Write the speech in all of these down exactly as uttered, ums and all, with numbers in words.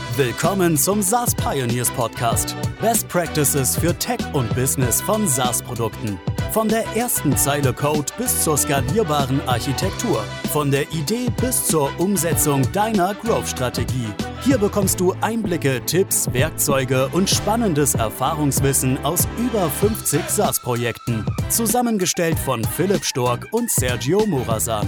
Willkommen zum SaaS Pioneers Podcast. Best Practices für Tech und Business von SaaS-Produkten. Von der ersten Zeile Code bis zur skalierbaren Architektur. Von der Idee bis zur Umsetzung deiner Growth-Strategie. Hier bekommst du Einblicke, Tipps, Werkzeuge und spannendes Erfahrungswissen aus über fünfzig SaaS-Projekten. Zusammengestellt von Philipp Stork und Sergio Morazan.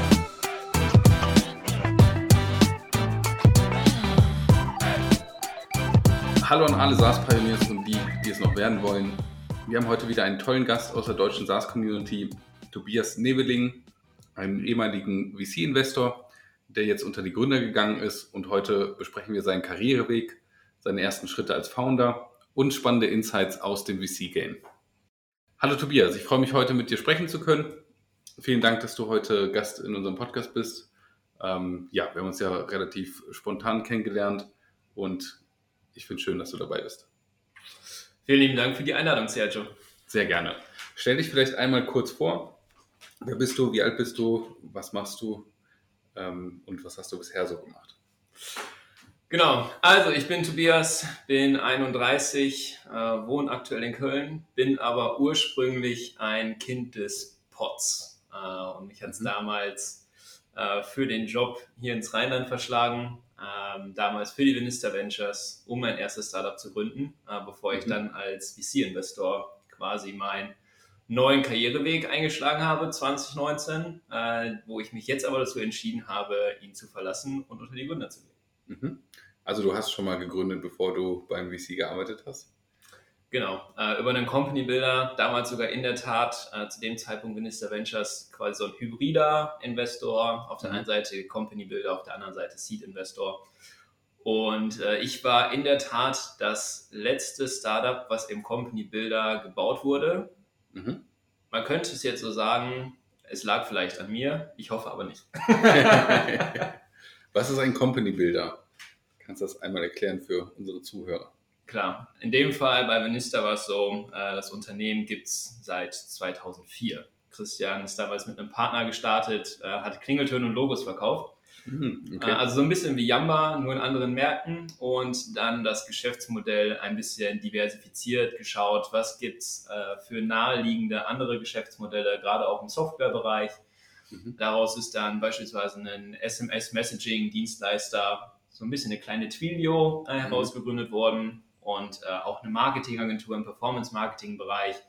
Hallo an alle SaaS-Pioneers und die, die es noch werden wollen. Wir haben heute wieder einen tollen Gast aus der deutschen SaaS-Community, Tobias Neveling, einen ehemaligen V C-Investor, der jetzt unter die Gründer gegangen ist, und heute besprechen wir seinen Karriereweg, seine ersten Schritte als Founder und spannende Insights aus dem V C-Game. Hallo Tobias, ich freue mich, heute mit dir sprechen zu können. Vielen Dank, dass du heute Gast in unserem Podcast bist. Ähm, ja, wir haben uns ja relativ spontan kennengelernt und ich finde es schön, dass du dabei bist. Vielen lieben Dank für die Einladung, Sergio. Sehr gerne. Stell dich vielleicht einmal kurz vor. Wer bist du? Wie alt bist du? Was machst du? Ähm, und was hast du bisher so gemacht? Genau, also ich bin Tobias, bin einunddreißig, äh, wohne aktuell in Köln, bin aber ursprünglich ein Kind des Pots. Äh, und mich hat es mhm. damals äh, für den Job hier ins Rheinland verschlagen. Ähm, damals für die Vinista Ventures, um mein erstes Startup zu gründen, äh, bevor ich mhm. dann als V C-Investor quasi meinen neuen Karriereweg eingeschlagen habe, zwanzig neunzehn, äh, wo ich mich jetzt aber dazu entschieden habe, ihn zu verlassen und unter die Gründer zu gehen. Mhm. Also du hast schon mal gegründet, bevor du beim V C gearbeitet hast? Genau, äh, über einen Company Builder, damals sogar in der Tat, äh, zu dem Zeitpunkt Vinista Ventures quasi so ein hybrider Investor, auf der einen Seite Company Builder, auf der anderen Seite Seed Investor. Und äh, ich war in der Tat das letzte Startup, was im Company Builder gebaut wurde. Mhm. Man könnte es jetzt so sagen, es lag vielleicht an mir, ich hoffe aber nicht. Was ist ein Company Builder? Kannst du das einmal erklären für unsere Zuhörer? Klar, in dem Fall bei Vinista war es so, äh, das Unternehmen gibt es seit zweitausendvier. Christian ist damals mit einem Partner gestartet, äh, hat Klingeltöne und Logos verkauft. Mhm, okay. äh, also so ein bisschen wie Yamba, nur in anderen Märkten, und dann das Geschäftsmodell ein bisschen diversifiziert, geschaut, was gibt es äh, für naheliegende andere Geschäftsmodelle, gerade auch im Softwarebereich. Mhm. Daraus ist dann beispielsweise ein S M S-Messaging-Dienstleister, so ein bisschen eine kleine Twilio äh, herausgegründet mhm. worden. Und äh, auch eine Marketingagentur im Performance-Marketing-Bereich.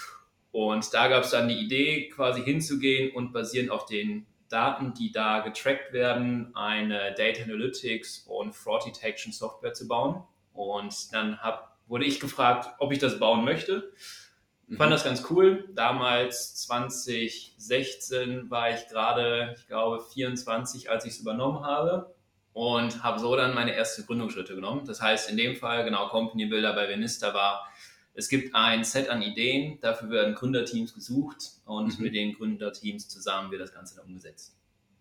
Und da gab es dann die Idee, quasi hinzugehen und basierend auf den Daten, die da getrackt werden, eine Data Analytics und Fraud Detection Software zu bauen. Und dann hab, wurde ich gefragt, ob ich das bauen möchte. Ich mhm. fand das ganz cool. Damals, zwanzig sechzehn, war ich gerade, ich glaube, vierundzwanzig, als ich es übernommen habe. Und habe so dann meine ersten Gründungsschritte genommen. Das heißt, in dem Fall, genau, Company Builder bei Vinista war, es gibt ein Set an Ideen, dafür werden Gründerteams gesucht und mhm. mit den Gründerteams zusammen wird das Ganze dann umgesetzt.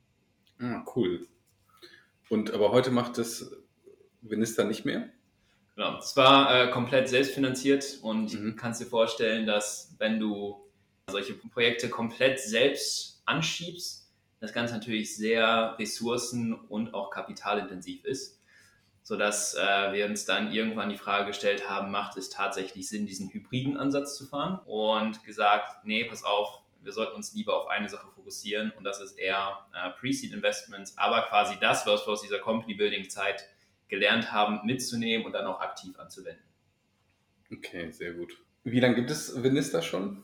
Ah, cool. Und aber heute macht das Vinista nicht mehr? Genau, es war äh, komplett selbstfinanziert und mhm. du kannst dir vorstellen, dass wenn du solche Projekte komplett selbst anschiebst, das Ganze natürlich sehr ressourcen- und auch kapitalintensiv ist, sodass äh, wir uns dann irgendwann die Frage gestellt haben, macht es tatsächlich Sinn, diesen hybriden Ansatz zu fahren? Und gesagt, nee, pass auf, wir sollten uns lieber auf eine Sache fokussieren, und das ist eher äh, Pre-Seed-Investments, aber quasi das, was wir aus dieser Company-Building-Zeit gelernt haben, mitzunehmen und dann auch aktiv anzuwenden. Okay, sehr gut. Wie lange gibt es Vinista schon?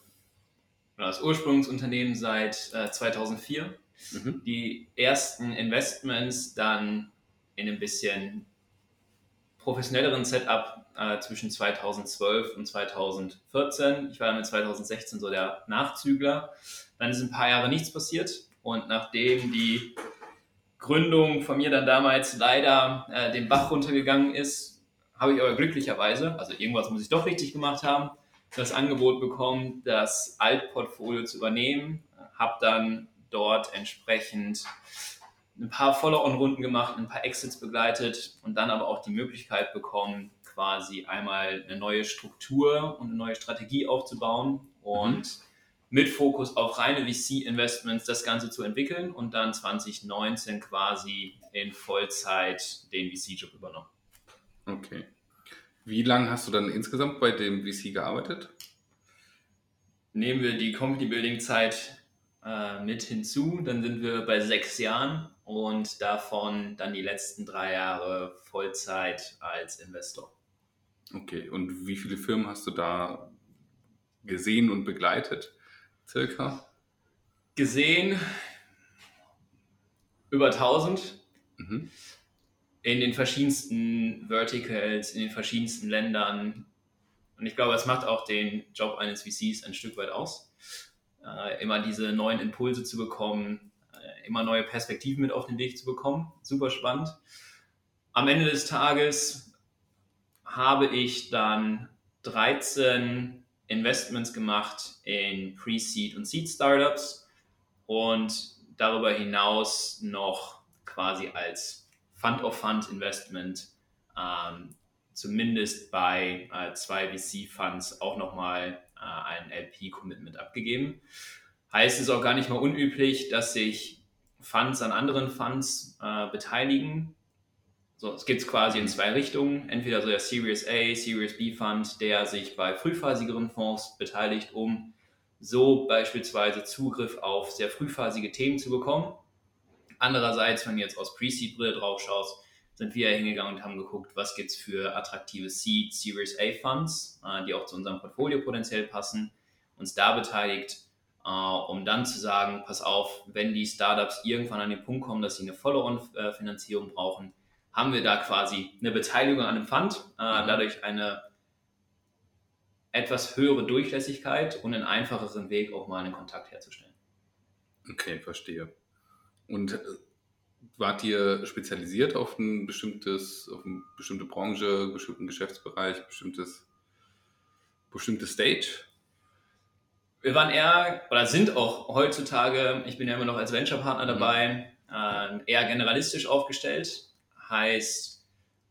Das Ursprungsunternehmen seit äh, zweitausendvier. Mhm. Die ersten Investments dann in ein bisschen professionelleren Setup äh, zwischen zweitausendzwölf und zweitausendvierzehn. Ich war dann mit zweitausendsechzehn so der Nachzügler. Dann ist ein paar Jahre nichts passiert, und nachdem die Gründung von mir dann damals leider äh, den Bach runtergegangen ist, habe ich aber glücklicherweise, also irgendwas muss ich doch richtig gemacht haben, das Angebot bekommen, das Altportfolio zu übernehmen. Habe dann dort entsprechend ein paar Follow-on-Runden gemacht, ein paar Exits begleitet und dann aber auch die Möglichkeit bekommen, quasi einmal eine neue Struktur und eine neue Strategie aufzubauen und mhm. mit Fokus auf reine V C-Investments das Ganze zu entwickeln und dann zwanzig neunzehn quasi in Vollzeit den V C-Job übernommen. Okay. Wie lange hast du dann insgesamt bei dem V C gearbeitet? Nehmen wir die Company Building Zeit äh, mit hinzu, dann sind wir bei sechs Jahren und davon dann die letzten drei Jahre Vollzeit als Investor. Okay, und wie viele Firmen hast du da gesehen und begleitet, circa? Gesehen über tausend Mhm. in den verschiedensten Verticals, in den verschiedensten Ländern. Und ich glaube, es macht auch den Job eines V Cs ein Stück weit aus, äh, immer diese neuen Impulse zu bekommen, äh, immer neue Perspektiven mit auf den Weg zu bekommen. Super spannend. Am Ende des Tages habe ich dann dreizehn Investments gemacht in Pre-Seed und Seed-Startups und darüber hinaus noch quasi als Fund-of-Fund-Investment ähm, zumindest bei äh, zwei V C-Funds auch nochmal äh, ein L P-Commitment abgegeben. Heißt, es ist auch gar nicht mal unüblich, dass sich Funds an anderen Funds äh, beteiligen. So, es gibt es quasi in zwei Richtungen. Entweder so der Series A, Series B Fund, der sich bei frühphasigeren Fonds beteiligt, um so beispielsweise Zugriff auf sehr frühphasige Themen zu bekommen. Andererseits, wenn du jetzt aus Pre-Seed-Brille drauf schaust, sind wir hingegangen und haben geguckt, was gibt es für attraktive Seed, Series A Funds, äh, die auch zu unserem Portfolio potenziell passen, uns da beteiligt, äh, um dann zu sagen, pass auf, wenn die Startups irgendwann an den Punkt kommen, dass sie eine Follow-on-Finanzierung brauchen, haben wir da quasi eine Beteiligung an einem Fund, äh, mhm. dadurch eine etwas höhere Durchlässigkeit und einen einfacheren Weg, auch mal einen Kontakt herzustellen. Okay, verstehe. Und wart ihr spezialisiert auf ein bestimmtes, auf eine bestimmte Branche, bestimmten Geschäftsbereich, bestimmtes, bestimmte Stage? Wir waren eher, oder sind auch heutzutage, ich bin ja immer noch als Venture-Partner dabei, mhm. äh, eher generalistisch aufgestellt. Heißt,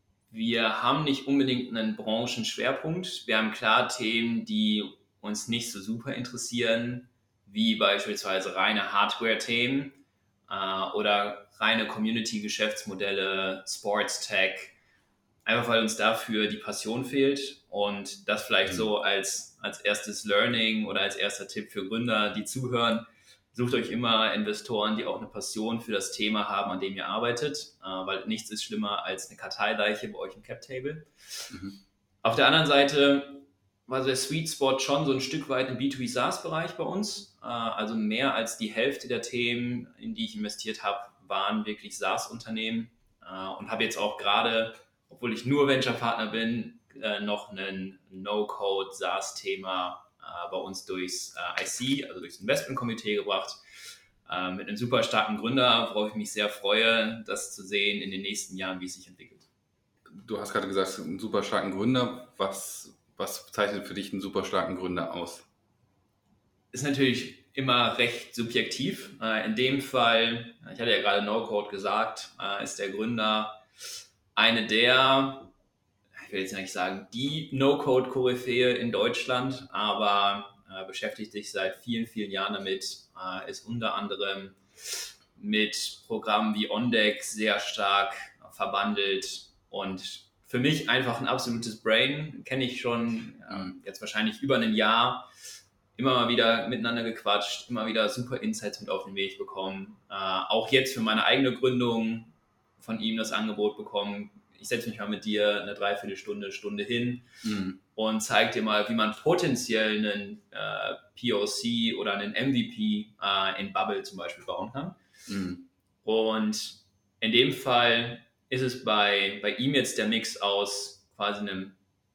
wir haben nicht unbedingt einen Branchenschwerpunkt. Wir haben klar Themen, die uns nicht so super interessieren, wie beispielsweise reine Hardware-Themen äh, oder reine Community-Geschäftsmodelle, Sports-Tech, einfach weil uns dafür die Passion fehlt und das vielleicht mhm. so als, als erstes Learning oder als erster Tipp für Gründer, die zuhören. Sucht euch immer Investoren, die auch eine Passion für das Thema haben, an dem ihr arbeitet, äh, weil nichts ist schlimmer als eine Karteileiche bei euch im Cap-Table. Mhm. Auf der anderen Seite war der Sweet Spot schon so ein Stück weit im B zwei B SaaS-Bereich bei uns. Äh, also mehr als die Hälfte der Themen, in die ich investiert habe, waren wirklich SaaS-Unternehmen äh, und habe jetzt auch gerade, obwohl ich nur Venture-Partner bin, äh, noch ein No-Code-SaaS-Thema bei uns durchs äh, I C, also durchs Investmentkomitee gebracht, äh, mit einem super starken Gründer, worauf ich mich sehr freue, das zu sehen in den nächsten Jahren, wie es sich entwickelt. Du hast gerade gesagt, einen super starken Gründer. Was, was zeichnet für dich einen super starken Gründer aus? Ist natürlich immer recht subjektiv. Äh, in dem Fall, ich hatte ja gerade No-Code gesagt, äh, ist der Gründer eine der, ich will jetzt nicht sagen, die No-Code-Koryphäe in Deutschland, aber äh, beschäftigt sich seit vielen, vielen Jahren damit, äh, ist unter anderem mit Programmen wie OnDeck sehr stark verbandelt und für mich einfach ein absolutes Brain, kenne ich schon äh, jetzt wahrscheinlich über ein Jahr, immer mal wieder miteinander gequatscht, immer wieder super Insights mit auf den Weg bekommen, äh, auch jetzt für meine eigene Gründung von ihm das Angebot bekommen, ich setze mich mal mit dir eine Dreiviertelstunde, Stunde hin mhm. und zeige dir mal, wie man potenziell einen äh, P O C oder einen M V P äh, in Bubble zum Beispiel bauen kann. Mhm. Und in dem Fall ist es bei, bei ihm jetzt der Mix aus quasi einem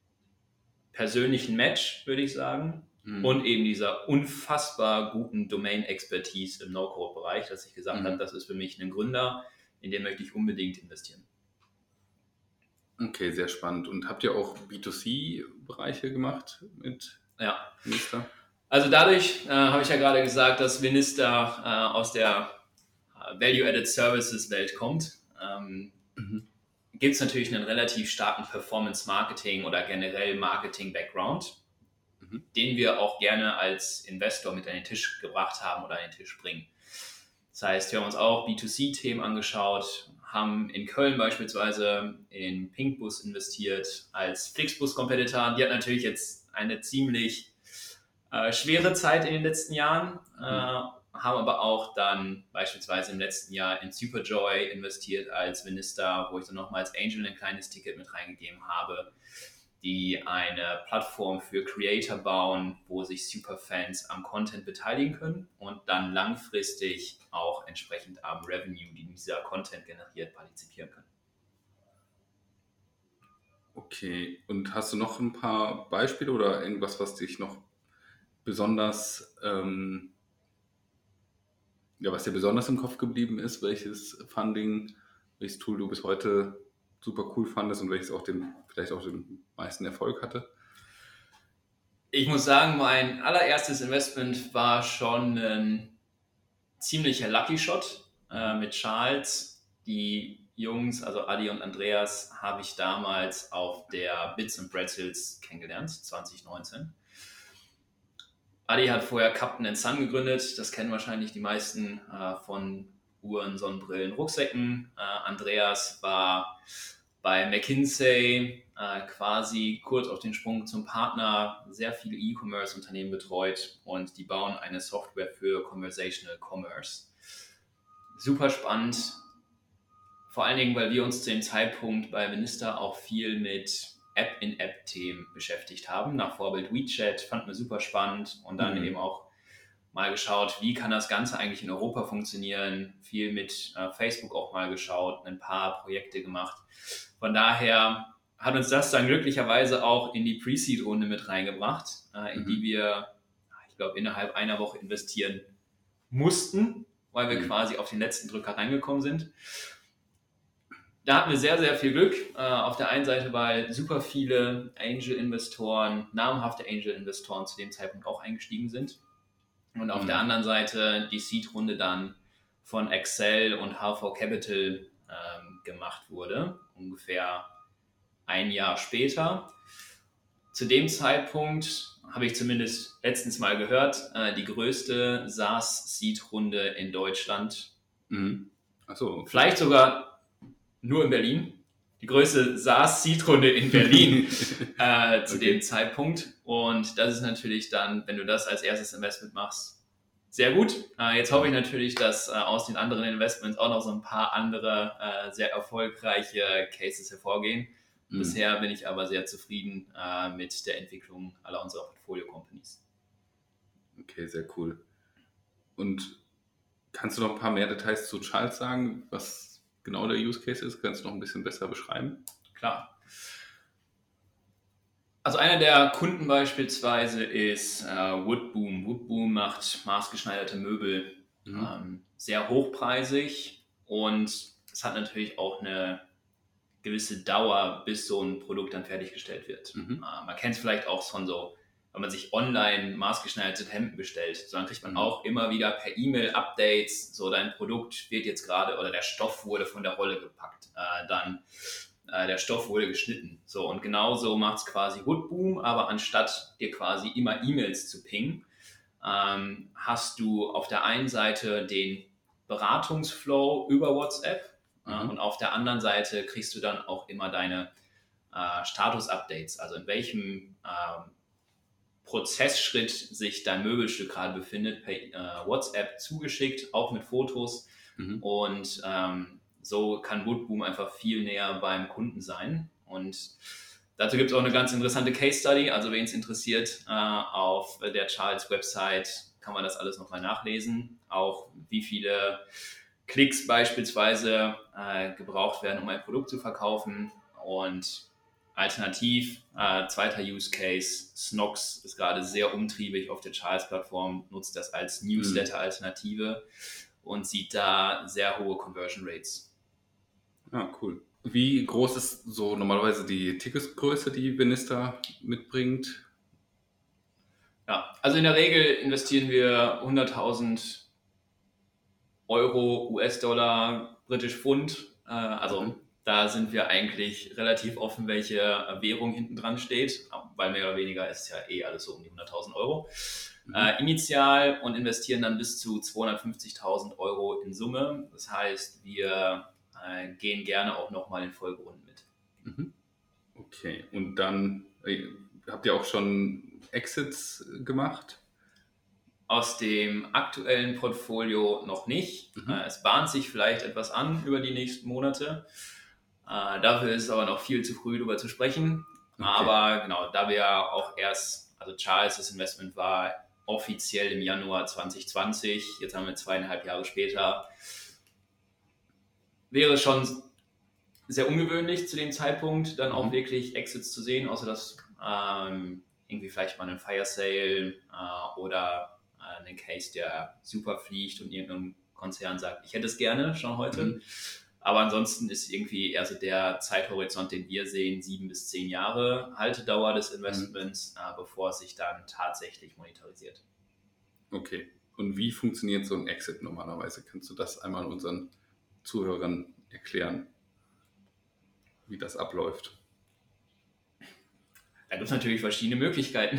persönlichen Match, würde ich sagen, mhm. und eben dieser unfassbar guten Domain-Expertise im No-Code-Bereich, dass ich gesagt mhm. habe, das ist für mich ein Gründer, in den möchte ich unbedingt investieren. Okay, sehr spannend. Und habt ihr auch B zwei C-Bereiche gemacht mit ja. Vinister? Also dadurch äh, habe ich ja gerade gesagt, dass Vinister äh, aus der äh, Value-Added Services-Welt kommt. Ähm, mhm. Gibt es natürlich einen relativ starken Performance-Marketing oder generell Marketing-Background, mhm. den wir auch gerne als Investor mit an den Tisch gebracht haben oder an den Tisch bringen. Das heißt, wir haben uns auch B zwei C-Themen angeschaut, haben in Köln beispielsweise in Pinkbus investiert als Flixbus-Competitor. Die hat natürlich jetzt eine ziemlich äh, schwere Zeit in den letzten Jahren, äh, mhm. haben aber auch dann beispielsweise im letzten Jahr in Superjoy investiert als Minister, wo ich dann nochmal als Angel ein kleines Ticket mit reingegeben habe, die eine Plattform für Creator bauen, wo sich Superfans am Content beteiligen können und dann langfristig auch entsprechend am Revenue, die dieser Content generiert, partizipieren können. Okay, und hast du noch ein paar Beispiele oder irgendwas, was dich noch besonders, ähm, ja, was dir besonders im Kopf geblieben ist, welches Funding, welches Tool du bis heute super cool fandest und welches auch den, vielleicht auch den meisten Erfolg hatte? Ich muss sagen, mein allererstes Investment war schon ein ziemlicher Lucky Shot äh, mit Charles. Die Jungs, also Adi und Andreas, habe ich damals auf der Bits and Pretzels kennengelernt, zwanzig neunzehn. Adi hat vorher Captain and Sun gegründet, das kennen wahrscheinlich die meisten äh, von Uhren, Sonnenbrillen, Rucksäcken. Äh, Andreas war bei McKinsey äh, quasi kurz auf den Sprung zum Partner, sehr viele E-Commerce-Unternehmen betreut und die bauen eine Software für Conversational Commerce. Super spannend, vor allen Dingen, weil wir uns zu dem Zeitpunkt bei Minister auch viel mit App-in-App-Themen beschäftigt haben, nach Vorbild WeChat, fanden wir super spannend und dann mhm. eben auch mal geschaut, wie kann das Ganze eigentlich in Europa funktionieren, viel mit äh, Facebook auch mal geschaut, ein paar Projekte gemacht. Von daher hat uns das dann glücklicherweise auch in die Pre-Seed-Runde mit reingebracht, äh, in mhm. die wir, ich glaube, innerhalb einer Woche investieren mussten, weil wir mhm. quasi auf den letzten Drücker reingekommen sind. Da hatten wir sehr, sehr viel Glück. Äh, auf der einen Seite, weil super viele Angel-Investoren, namhafte Angel-Investoren zu dem Zeitpunkt auch eingestiegen sind. Und auf mhm. der anderen Seite die Seed-Runde dann von Excel und H V Capital ähm, gemacht wurde, ungefähr ein Jahr später. Zu dem Zeitpunkt habe ich zumindest letztens mal gehört, äh, die größte SaaS-Seed-Runde in Deutschland. Mhm. Ach so. Vielleicht sogar nur in Berlin. Die größte SaaS-Seed-Runde in Berlin äh, zu okay. dem Zeitpunkt. Und das ist natürlich dann, wenn du das als erstes Investment machst, sehr gut. Äh, jetzt hoffe ich natürlich, dass äh, aus den anderen Investments auch noch so ein paar andere äh, sehr erfolgreiche Cases hervorgehen. Mhm. Bisher bin ich aber sehr zufrieden äh, mit der Entwicklung aller unserer Portfolio-Companies. Okay, sehr cool. Und kannst du noch ein paar mehr Details zu Charles sagen, was genau der Use Case ist? Kannst du noch ein bisschen besser beschreiben? Klar. Also einer der Kunden beispielsweise ist äh, Woodboom. Woodboom macht maßgeschneiderte Möbel, mhm. ähm, sehr hochpreisig und es hat natürlich auch eine gewisse Dauer, bis so ein Produkt dann fertiggestellt wird. Mhm. Äh, man kennt es vielleicht auch von so, wenn man sich online maßgeschneiderte Hemden bestellt, so dann kriegt man mhm. auch immer wieder per E-Mail Updates, so dein Produkt wird jetzt gerade, oder der Stoff wurde von der Rolle gepackt, äh, dann äh, der Stoff wurde geschnitten. So, und genauso macht es quasi Woodboom, aber anstatt dir quasi immer E-Mails zu pingen, ähm, hast du auf der einen Seite den Beratungsflow über WhatsApp mhm. äh, und auf der anderen Seite kriegst du dann auch immer deine äh, Status-Updates, also in welchem äh, Prozessschritt sich dein Möbelstück gerade befindet, per äh, WhatsApp zugeschickt, auch mit Fotos. Mhm. Und ähm, so kann Woodboom einfach viel näher beim Kunden sein. Und dazu gibt es auch eine ganz interessante Case Study. Also wen es interessiert, äh, auf der Charles Website kann man das alles nochmal nachlesen. Auch wie viele Klicks beispielsweise äh, gebraucht werden, um ein Produkt zu verkaufen. Und alternativ, äh, zweiter Use Case, Snox ist gerade sehr umtriebig auf der Charles-Plattform, nutzt das als Newsletter-Alternative und sieht da sehr hohe Conversion Rates. Ah, cool. Wie groß ist so normalerweise die Ticketgröße, die Minister mitbringt? Ja, also in der Regel investieren wir hunderttausend Euro, U S-Dollar, British Pfund, äh, also mhm. Da sind wir eigentlich relativ offen, welche Währung hinten dran steht, weil mehr oder weniger ist ja eh alles so um die hunderttausend Euro. Mhm. Äh, initial und investieren dann bis zu zweihundertfünfzigtausend Euro in Summe. Das heißt, wir äh, gehen gerne auch nochmal in Folgerunden mit. Mhm. Okay, und dann äh, habt ihr auch schon Exits gemacht? Aus dem aktuellen Portfolio noch nicht. Mhm. Äh, es bahnt sich vielleicht etwas an über die nächsten Monate. Äh, dafür ist es aber noch viel zu früh, darüber zu sprechen. Okay. Aber genau, da wir ja auch erst, also Charles, das Investment war offiziell im Januar zwanzig zwanzig, jetzt haben wir zweieinhalb Jahre später, wäre es schon sehr ungewöhnlich zu dem Zeitpunkt, dann auch mhm. wirklich Exits zu sehen, außer dass ähm, irgendwie vielleicht mal einen Fire Sale äh, oder äh, einen Case, der super fliegt und irgendein Konzern sagt, ich hätte es gerne schon heute. Mhm. Aber ansonsten ist irgendwie eher so der Zeithorizont, den wir sehen, sieben bis zehn Jahre Haltedauer des Investments, mhm. äh, bevor es sich dann tatsächlich monetarisiert. Okay. Und wie funktioniert so ein Exit normalerweise? Kannst du das einmal unseren Zuhörern erklären, wie das abläuft? Da gibt es natürlich verschiedene Möglichkeiten.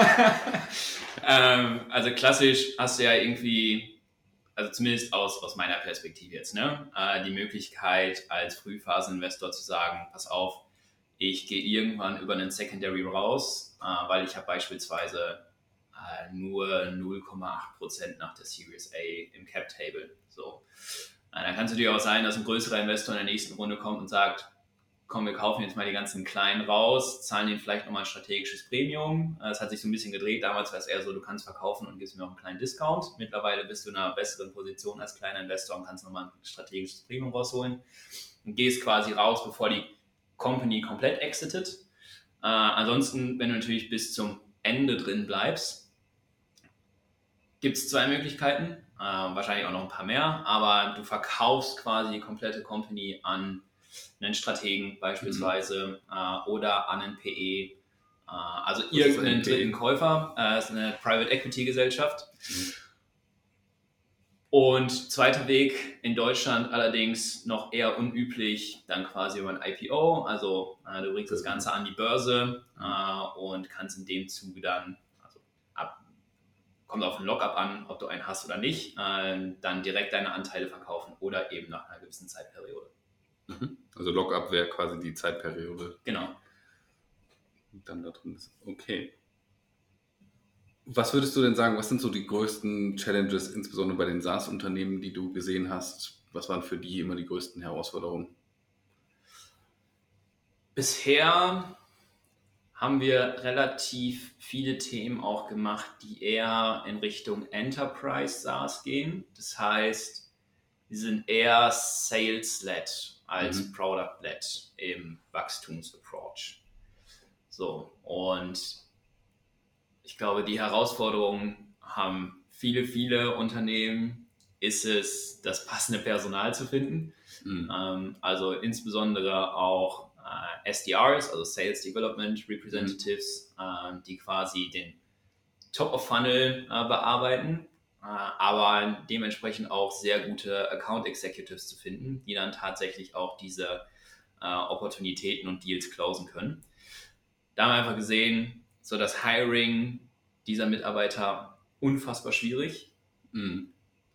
ähm, also klassisch hast du ja irgendwie, also zumindest aus, aus meiner Perspektive jetzt, ne, äh, die Möglichkeit als Frühphaseninvestor zu sagen, pass auf, ich gehe irgendwann über einen Secondary raus, äh, weil ich habe beispielsweise äh, nur null Komma acht Prozent nach der Series A im Cap Table. So. Äh, dann kann es natürlich auch sein, dass ein größerer Investor in der nächsten Runde kommt und sagt, komm, wir kaufen jetzt mal die ganzen Kleinen raus, zahlen denen vielleicht nochmal ein strategisches Premium. Es hat sich so ein bisschen gedreht. Damals war es eher so, du kannst verkaufen und gibst mir auch einen kleinen Discount. Mittlerweile bist du in einer besseren Position als kleiner Investor und kannst nochmal ein strategisches Premium rausholen und gehst quasi raus, bevor die Company komplett exitet. Äh, ansonsten, wenn du natürlich bis zum Ende drin bleibst, gibt es zwei Möglichkeiten, äh, wahrscheinlich auch noch ein paar mehr, aber du verkaufst quasi die komplette Company an einen Strategen beispielsweise mhm. äh, oder an einen P E, äh, also was irgendeinen dritten Käufer, äh, das ist eine Private Equity Gesellschaft. Mhm. Und zweiter Weg in Deutschland allerdings noch eher unüblich, dann quasi über ein I P O, also äh, du bringst das Ganze an die Börse äh, und kannst in dem Zuge dann, also ab, kommt auf den Lockup an, ob du einen hast oder nicht, äh, dann direkt deine Anteile verkaufen oder eben nach einer gewissen Zeitperiode. Also Lockup wäre quasi die Zeitperiode. Genau. Dann da drin ist. Okay. Was würdest du denn sagen, was sind so die größten Challenges, insbesondere bei den SaaS-Unternehmen, die du gesehen hast? Was waren für die immer die größten Herausforderungen? Bisher haben wir relativ viele Themen auch gemacht, die eher in Richtung Enterprise SaaS gehen. Das heißt, die sind eher Sales-led als mhm. Product-led im Wachstumsapproach. So, und ich glaube, die Herausforderungen haben viele, viele Unternehmen, ist es, das passende Personal zu finden. Mhm. Ähm, also insbesondere auch äh, S D Rs, also Sales Development Representatives, mhm. äh, die quasi den Top-of-Funnel äh, bearbeiten, aber dementsprechend auch sehr gute Account Executives zu finden, die dann tatsächlich auch diese äh, Opportunitäten und Deals closen können. Da haben wir einfach gesehen, so das Hiring dieser Mitarbeiter unfassbar schwierig. Mhm.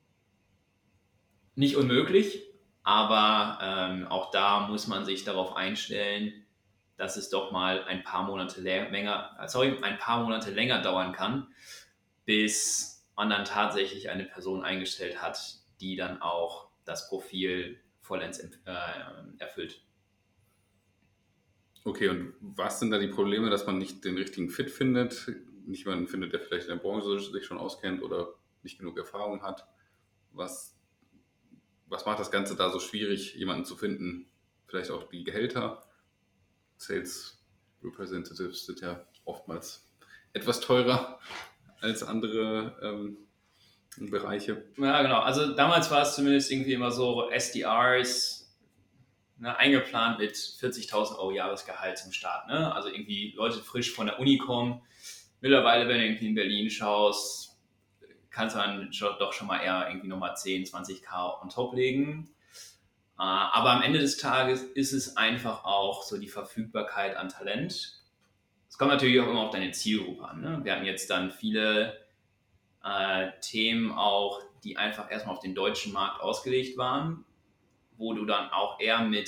Nicht unmöglich, aber ähm, auch da muss man sich darauf einstellen, dass es doch mal ein paar Monate länger, sorry, ein paar Monate länger dauern kann, bis man dann tatsächlich eine Person eingestellt hat, die dann auch das Profil vollends äh, erfüllt. Okay, und was sind da die Probleme, dass man nicht den richtigen Fit findet? Nicht jemanden findet, der vielleicht in der Branche sich schon auskennt oder nicht genug Erfahrung hat? Was, was macht das Ganze da so schwierig, jemanden zu finden? Vielleicht auch die Gehälter? Sales Representatives sind ja oftmals etwas teurer als andere ähm, Bereiche. Ja, genau. Also damals war es zumindest irgendwie immer so S D Rs, ne, eingeplant mit vierzigtausend Euro Jahresgehalt zum Start. Ne? Also irgendwie Leute frisch von der Uni kommen. Mittlerweile, wenn du irgendwie in Berlin schaust, kannst du dann doch schon mal eher irgendwie nochmal zehn, zwanzig K on top legen. Aber am Ende des Tages ist es einfach auch so die Verfügbarkeit an Talent. Es kommt natürlich auch immer auf deine Zielgruppe an. Ne? Wir hatten jetzt dann viele äh, Themen auch, die einfach erstmal auf den deutschen Markt ausgelegt waren. wo du dann auch eher mit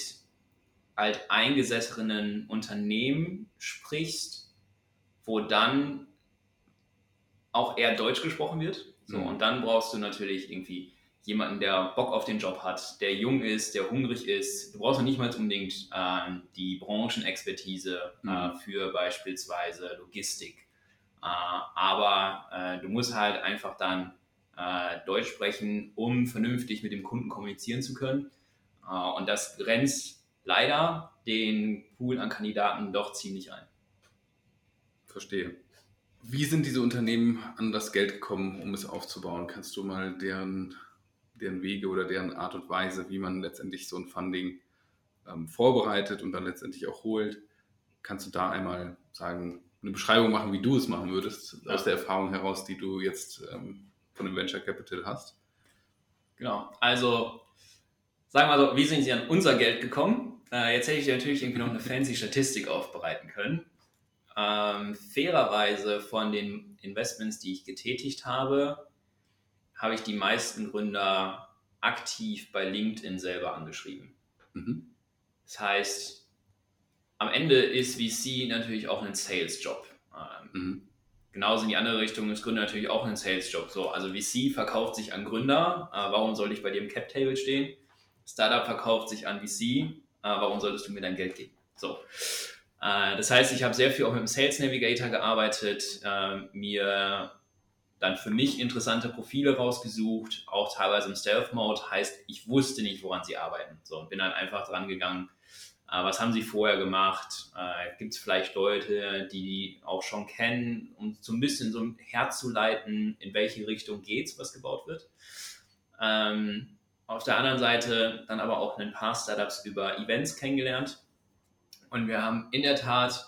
alteingesessenen Unternehmen sprichst, wo dann auch eher Deutsch gesprochen wird. So, mhm. Und dann brauchst du natürlich irgendwie jemanden, der Bock auf den Job hat, der jung ist, der hungrig ist. Du brauchst noch nicht mal unbedingt äh, die Branchenexpertise mhm. äh, für beispielsweise Logistik. Äh, aber äh, du musst halt einfach dann äh, Deutsch sprechen, um vernünftig mit dem Kunden kommunizieren zu können. Äh, und das grenzt leider den Pool an Kandidaten doch ziemlich ein. Verstehe. Wie sind diese Unternehmen an das Geld gekommen, um es aufzubauen? Kannst du mal deren, deren Wege oder deren Art und Weise, wie man letztendlich so ein Funding ähm, vorbereitet und dann letztendlich auch holt, kannst du da einmal sagen, eine Beschreibung machen, wie du es machen würdest, ja. aus der Erfahrung heraus, die du jetzt ähm, von dem Venture Capital hast? Genau, also sagen wir mal so, wie sind sie an unser Geld gekommen? Äh, jetzt hätte ich dir natürlich irgendwie noch eine fancy Statistik aufbereiten können. Ähm, fairerweise von den Investments, die ich getätigt habe, habe ich die meisten Gründer aktiv bei LinkedIn selber angeschrieben. Mhm. Das heißt, am Ende ist V C natürlich auch ein Sales-Job. Ähm, mhm. Genauso in die andere Richtung ist Gründer natürlich auch ein Sales-Job. So, also V C verkauft sich an Gründer. Äh, warum soll ich bei dir im Cap-Table stehen? Startup verkauft sich an V C. Äh, warum solltest du mir dein Geld geben? So. Das heißt, ich habe sehr viel auch mit dem Sales Navigator gearbeitet, äh, mir dann für mich interessante Profile rausgesucht, auch teilweise im Stealth-Mode, heißt, ich wusste nicht, woran sie arbeiten. So, und bin dann einfach dran gegangen, äh, was haben sie vorher gemacht, äh, gibt es vielleicht Leute, die auch schon kennen, um so ein bisschen so herzuleiten, in welche Richtung geht es, was gebaut wird. Ähm, auf der anderen Seite dann aber auch ein paar Startups über Events kennengelernt. Und wir haben in der Tat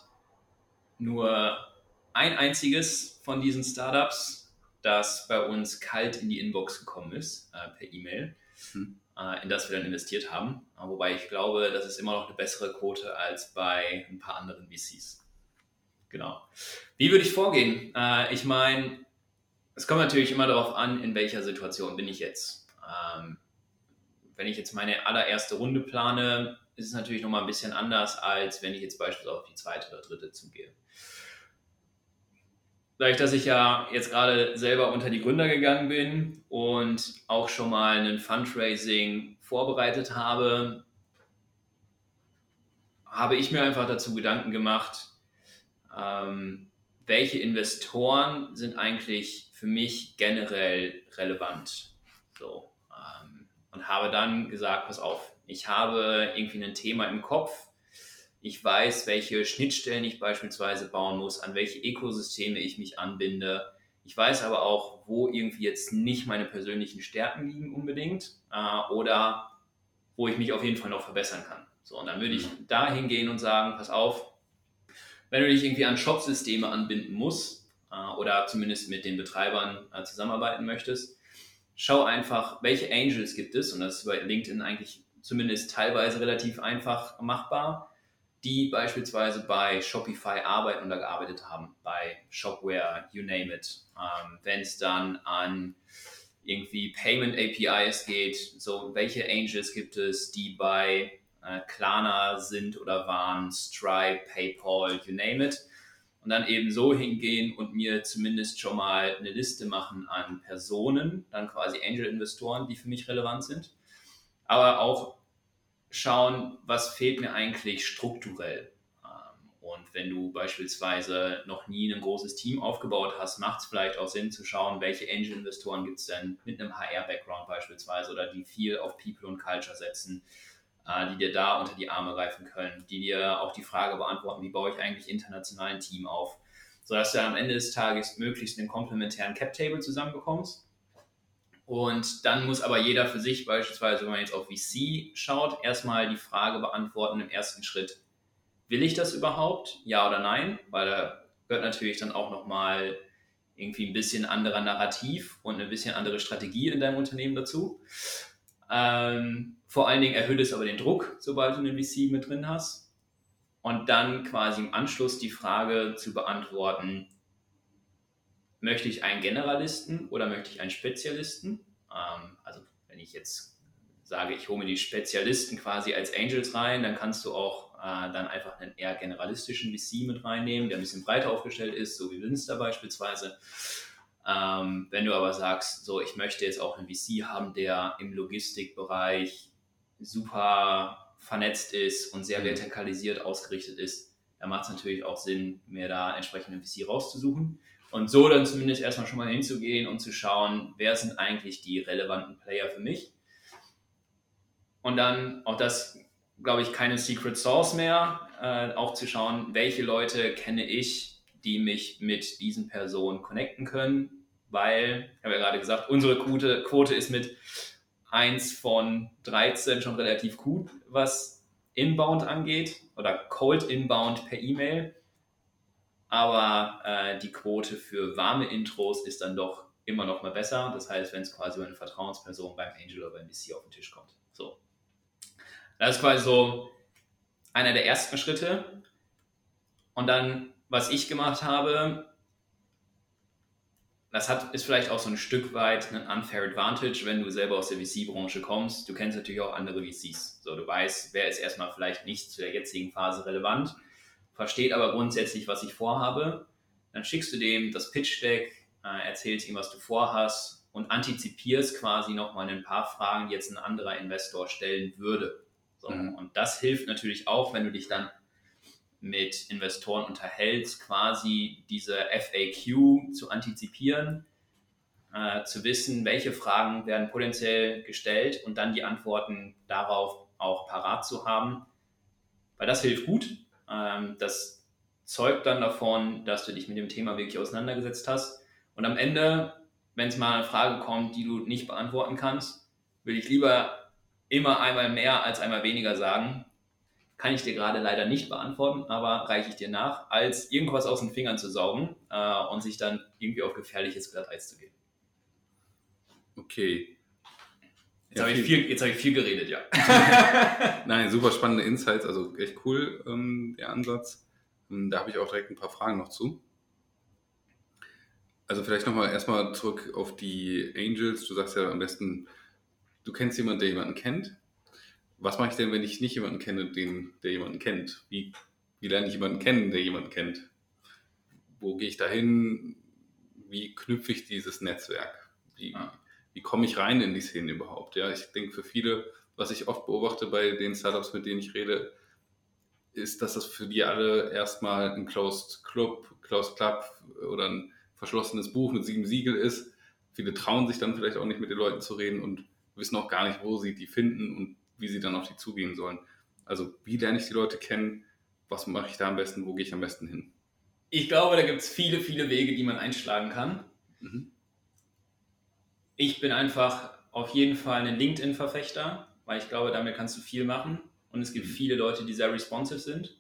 nur ein einziges von diesen Startups, das bei uns kalt in die Inbox gekommen ist, äh, per E-Mail, hm. äh, in das wir dann investiert haben. Äh, wobei ich glaube, das ist immer noch eine bessere Quote als bei ein paar anderen V Cs. Genau. Wie würde ich vorgehen? Äh, ich meine, es kommt natürlich immer darauf an, in welcher Situation bin ich jetzt. Ähm, wenn ich jetzt meine allererste Runde plane, ist es natürlich nochmal ein bisschen anders, als wenn ich jetzt beispielsweise auf die zweite oder dritte zugehe. Dadurch, dass ich ja jetzt gerade selber unter die Gründer gegangen bin und auch schon mal ein Fundraising vorbereitet habe, habe ich mir einfach dazu Gedanken gemacht, ähm, welche Investoren sind eigentlich für mich generell relevant. So, ähm, und habe dann gesagt, pass auf, ich habe irgendwie ein Thema im Kopf. Ich weiß, welche Schnittstellen ich beispielsweise bauen muss, an welche Ökosysteme ich mich anbinde. Ich weiß aber auch, wo irgendwie jetzt nicht meine persönlichen Stärken liegen unbedingt äh, oder wo ich mich auf jeden Fall noch verbessern kann. So, und dann würde ich dahin gehen und sagen, pass auf, wenn du dich irgendwie an Shop-Systeme anbinden musst äh, oder zumindest mit den Betreibern äh, zusammenarbeiten möchtest, schau einfach, welche Angels gibt es, und das ist bei LinkedIn eigentlich zumindest teilweise relativ einfach machbar, die beispielsweise bei Shopify arbeiten oder gearbeitet haben, bei Shopware, you name it. Ähm, wenn es dann an irgendwie Payment A P Is geht, so welche Angels gibt es, die bei äh, Klarna sind oder waren, Stripe, PayPal, you name it. Und dann eben so hingehen und mir zumindest schon mal eine Liste machen an Personen, dann quasi Angel-Investoren, die für mich relevant sind. Aber auch schauen, was fehlt mir eigentlich strukturell. Und wenn du beispielsweise noch nie ein großes Team aufgebaut hast, macht es vielleicht auch Sinn zu schauen, welche Angel-Investoren gibt es denn mit einem H R-Background beispielsweise oder die viel auf People und Culture setzen, die dir da unter die Arme greifen können, die dir auch die Frage beantworten, wie baue ich eigentlich international ein Team auf, sodass du am Ende des Tages möglichst einen komplementären Cap-Table zusammenbekommst. Und dann muss aber jeder für sich beispielsweise, wenn man jetzt auf V C schaut, erstmal die Frage beantworten im ersten Schritt, will ich das überhaupt? Ja oder nein? Weil da gehört natürlich dann auch nochmal irgendwie ein bisschen anderer Narrativ und eine bisschen andere Strategie in deinem Unternehmen dazu. Ähm, vor allen Dingen erhöht es aber den Druck, sobald du einen V C mit drin hast. Und dann quasi im Anschluss die Frage zu beantworten, möchte ich einen Generalisten oder möchte ich einen Spezialisten? Ähm, also wenn ich jetzt sage, ich hole mir die Spezialisten quasi als Angels rein, dann kannst du auch äh, dann einfach einen eher generalistischen V C mit reinnehmen, der ein bisschen breiter aufgestellt ist, so wie Winster beispielsweise. Ähm, wenn du aber sagst, so ich möchte jetzt auch einen V C haben, der im Logistikbereich super vernetzt ist und sehr vertikalisiert ausgerichtet ist, dann macht es natürlich auch Sinn, mir da entsprechend einen V C rauszusuchen. Und so dann zumindest erstmal schon mal hinzugehen und zu schauen, wer sind eigentlich die relevanten Player für mich. Und dann, auch das, glaube ich, keine Secret Sauce mehr, äh, auch zu schauen, welche Leute kenne ich, die mich mit diesen Personen connecten können. Weil, ich habe ja gerade gesagt, unsere Quote, Quote ist mit eins von dreizehn schon relativ gut, was Inbound angeht oder Cold Inbound per E-Mail. Aber äh, die Quote für warme Intros ist dann doch immer noch mal besser. Das heißt, wenn es quasi über eine Vertrauensperson beim Angel oder beim V C auf den Tisch kommt. So. Das ist quasi so einer der ersten Schritte. Und dann, was ich gemacht habe, das hat, ist vielleicht auch so ein Stück weit ein unfair advantage, wenn du selber aus der V C-Branche kommst. Du kennst natürlich auch andere V Cs. So, du weißt, wer ist erstmal vielleicht nicht zu der jetzigen Phase relevant, versteht aber grundsätzlich, was ich vorhabe. Dann schickst du dem das Pitch-Deck, äh, erzählst ihm, was du vorhast und antizipierst quasi nochmal ein paar Fragen, die jetzt ein anderer Investor stellen würde. So, mhm. Und das hilft natürlich auch, wenn du dich dann mit Investoren unterhältst, quasi diese F A Q zu antizipieren, äh, zu wissen, welche Fragen werden potenziell gestellt und dann die Antworten darauf auch parat zu haben, weil das hilft gut. Ähm, das zeugt dann davon, dass du dich mit dem Thema wirklich auseinandergesetzt hast und am Ende, wenn es mal eine Frage kommt, die du nicht beantworten kannst, will ich lieber immer einmal mehr als einmal weniger sagen. Kann ich dir gerade leider nicht beantworten, aber reiche ich dir nach, als irgendwas aus den Fingern zu saugen äh, und sich dann irgendwie auf gefährliches Glatteis zu gehen. Okay. Jetzt ja, habe ich, viel, hab ich viel geredet, ja. Nein, super spannende Insights, also echt cool, ähm, der Ansatz. Da habe ich auch direkt ein paar Fragen noch zu. Also vielleicht nochmal erstmal zurück auf die Angels. Du sagst ja am besten, du kennst jemanden, der jemanden kennt. Was mache ich denn, wenn ich nicht jemanden kenne, den, der jemanden kennt? Wie, wie lerne ich jemanden kennen, der jemanden kennt? Wo gehe ich da hin? Wie knüpfe ich dieses Netzwerk? Wie, ah. wie komme ich rein in die Szene überhaupt? Ja, ich denke, für viele, was ich oft beobachte bei den Startups, mit denen ich rede, ist, dass das für die alle erstmal ein Closed Club, Closed Club oder ein verschlossenes Buch mit sieben Siegel ist. Viele trauen sich dann vielleicht auch nicht mit den Leuten zu reden und wissen auch gar nicht, wo sie die finden und wie sie dann auf die zugehen sollen. Also wie lerne ich die Leute kennen? Was mache ich da am besten? Wo gehe ich am besten hin? Ich glaube, da gibt es viele, viele Wege, die man einschlagen kann. Mhm. Ich bin einfach auf jeden Fall ein LinkedIn-Verfechter, weil ich glaube, damit kannst du viel machen. Und es gibt mhm. viele Leute, die sehr responsive sind.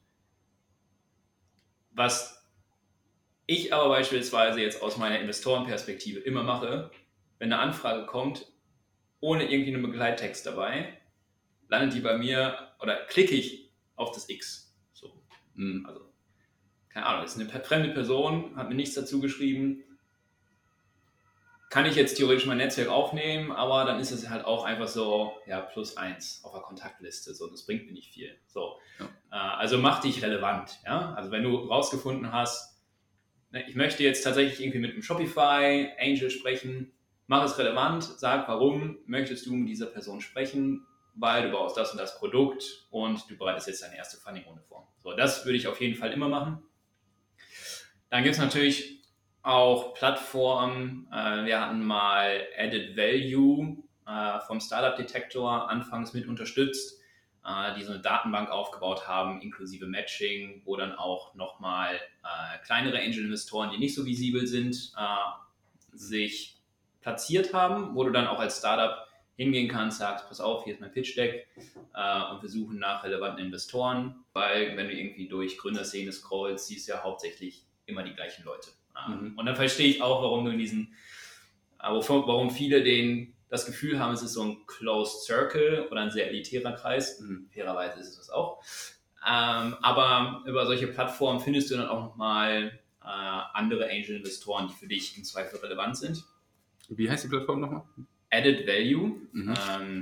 Was ich aber beispielsweise jetzt aus meiner Investorenperspektive immer mache, wenn eine Anfrage kommt, ohne irgendwie einen Begleittext dabei, landet die bei mir oder klicke ich auf das X. So. Mhm. Also, keine Ahnung, das ist eine fremde Person, hat mir nichts dazu geschrieben. Kann ich jetzt theoretisch mein Netzwerk aufnehmen, aber dann ist es halt auch einfach so, ja, plus eins auf der Kontaktliste. So, das bringt mir nicht viel. So. Ja. Äh, also mach dich relevant. Ja? Also wenn du rausgefunden hast, ne, ich möchte jetzt tatsächlich irgendwie mit einem Shopify Angel sprechen, mach es relevant, sag, warum möchtest du mit dieser Person sprechen, weil du brauchst das und das Produkt und du bereitest jetzt deine erste Funding-Runde vor. So, das würde ich auf jeden Fall immer machen. Dann gibt es natürlich auch Plattformen. Äh, wir hatten mal Added Value äh, vom Startup Detektor anfangs mit unterstützt, äh, die so eine Datenbank aufgebaut haben, inklusive Matching, wo dann auch nochmal äh, kleinere Angel-Investoren, die nicht so visibel sind, äh, sich platziert haben, wo du dann auch als Startup hingehen kannst, sagst, pass auf, hier ist mein Pitch-Deck äh, und wir suchen nach relevanten Investoren, weil wenn du irgendwie durch Gründerszene scrollst, siehst du ja hauptsächlich immer die gleichen Leute. Mhm. Und dann verstehe ich auch, warum du in diesen, äh, warum viele den, das Gefühl haben, es ist so ein Closed Circle oder ein sehr elitärer Kreis. Mhm. Fairerweise ist es das auch. Ähm, aber über solche Plattformen findest du dann auch nochmal äh, andere Angel-Investoren, die für dich im Zweifel relevant sind. Wie heißt die Plattform nochmal? Added Value. Mhm. Ähm,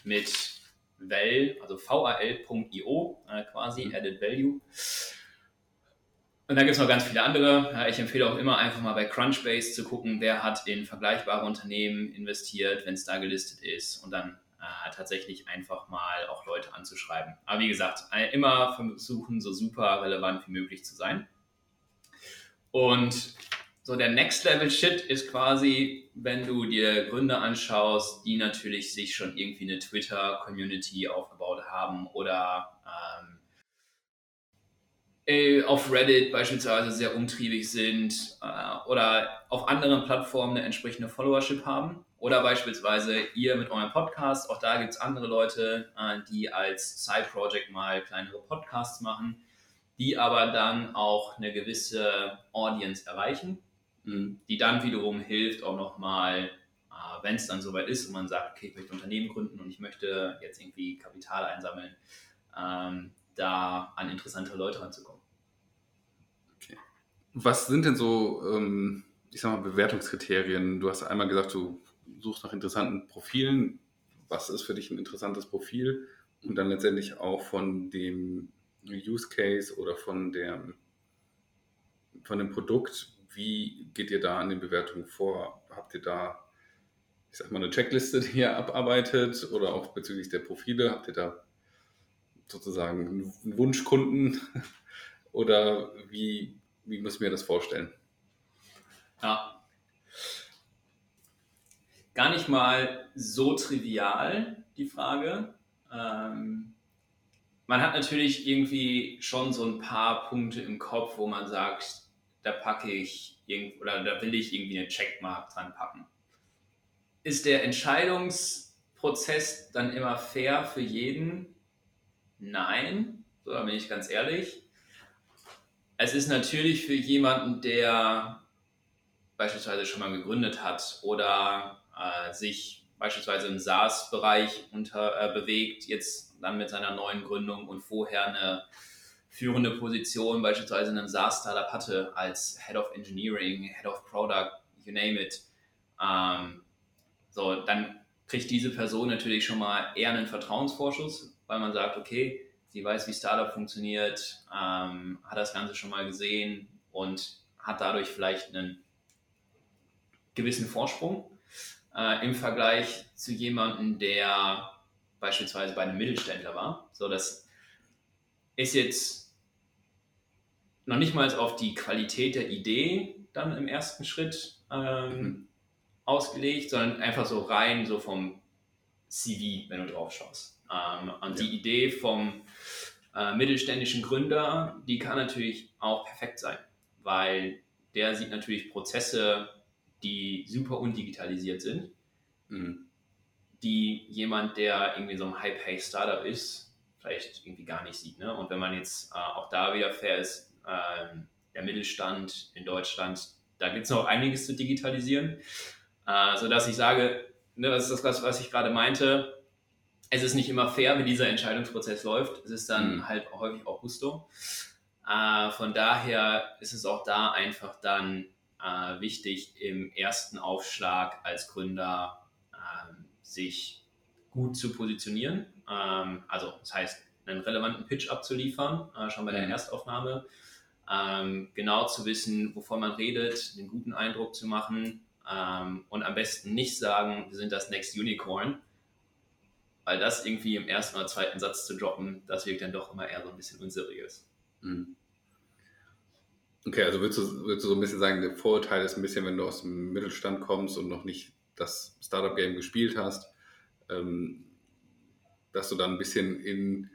mit Val, also V A L Punkt I O äh, quasi, mhm. Added Value. Und da gibt es noch ganz viele andere. Ja, ich empfehle auch immer einfach mal bei Crunchbase zu gucken, wer hat in vergleichbare Unternehmen investiert, wenn es da gelistet ist und dann äh, tatsächlich einfach mal auch Leute anzuschreiben. Aber wie gesagt, immer versuchen, so super relevant wie möglich zu sein. Und so der Next Level Shit ist quasi, wenn du dir Gründer anschaust, die natürlich sich schon irgendwie eine Twitter-Community aufgebaut haben oder ähm, auf Reddit beispielsweise sehr umtriebig sind äh, oder auf anderen Plattformen eine entsprechende Followership haben oder beispielsweise ihr mit eurem Podcast, auch da gibt es andere Leute, äh, die als Side-Project mal kleinere Podcasts machen, die aber dann auch eine gewisse Audience erreichen, mhm. die dann wiederum hilft auch nochmal, äh, wenn es dann soweit ist und man sagt, okay, ich möchte ein Unternehmen gründen und ich möchte jetzt irgendwie Kapital einsammeln, ähm, da an interessante Leute ranzukommen. Okay. Was sind denn so, ähm, ich sag mal, Bewertungskriterien? Du hast einmal gesagt, du suchst nach interessanten Profilen. Was ist für dich ein interessantes Profil? Und dann letztendlich auch von dem Use Case oder von, der, von dem Produkt. Wie geht ihr da an den Bewertungen vor? Habt ihr da, ich sag mal, eine Checkliste, die ihr abarbeitet? Oder auch bezüglich der Profile? Habt ihr da sozusagen einen Wunschkunden oder wie, wie muss ich mir das vorstellen? Ja, gar nicht mal so trivial die Frage. Ähm, man hat natürlich irgendwie schon so ein paar Punkte im Kopf, wo man sagt, da packe ich irgend, oder da will ich irgendwie einen Checkmark dran packen. Ist der Entscheidungsprozess dann immer fair für jeden? Nein, so, da bin ich ganz ehrlich. Es ist natürlich für jemanden, der beispielsweise schon mal gegründet hat oder äh, sich beispielsweise im SaaS-Bereich unter, äh, bewegt, jetzt dann mit seiner neuen Gründung und vorher eine führende Position beispielsweise in einem SaaS-Startup hatte als Head of Engineering, Head of Product, you name it. Ähm, so, dann kriegt diese Person natürlich schon mal eher einen Vertrauensvorschuss, weil man sagt, okay, sie weiß, wie Startup funktioniert, ähm, hat das Ganze schon mal gesehen und hat dadurch vielleicht einen gewissen Vorsprung äh, im Vergleich zu jemandem, der beispielsweise bei einem Mittelständler war. So, das ist jetzt noch nicht mal auf die Qualität der Idee dann im ersten Schritt ähm, mhm. ausgelegt, sondern einfach so rein so vom C V, wenn du drauf schaust. Ähm, und ja. Die Idee vom äh, mittelständischen Gründer, die kann natürlich auch perfekt sein, weil der sieht natürlich Prozesse, die super undigitalisiert sind, mhm. die jemand, der irgendwie so ein High-Pay-Startup ist, vielleicht irgendwie gar nicht sieht. Ne? Und wenn man jetzt äh, auch da wieder fair ist, äh, der Mittelstand in Deutschland, da gibt es noch einiges zu digitalisieren, äh, sodass ich sage, ne, das ist das, was ich gerade meinte, es ist nicht immer fair, wie dieser Entscheidungsprozess läuft. Es ist dann mhm. halt häufig auch Gusto. Äh, von daher ist es auch da einfach dann äh, wichtig, im ersten Aufschlag als Gründer äh, sich gut zu positionieren. Ähm, also das heißt, einen relevanten Pitch abzuliefern, äh, schon bei der Erstaufnahme. Ähm, genau zu wissen, wovon man redet, einen guten Eindruck zu machen ähm, und am besten nicht sagen, wir sind das Next Unicorn, weil das irgendwie im ersten oder zweiten Satz zu droppen, das wirkt dann doch immer eher so ein bisschen unseriös. Okay, also würdest du, würdest du so ein bisschen sagen, der Vorurteil ist ein bisschen, wenn du aus dem Mittelstand kommst und noch nicht das Startup-Game gespielt hast, ähm, dass du dann ein bisschen in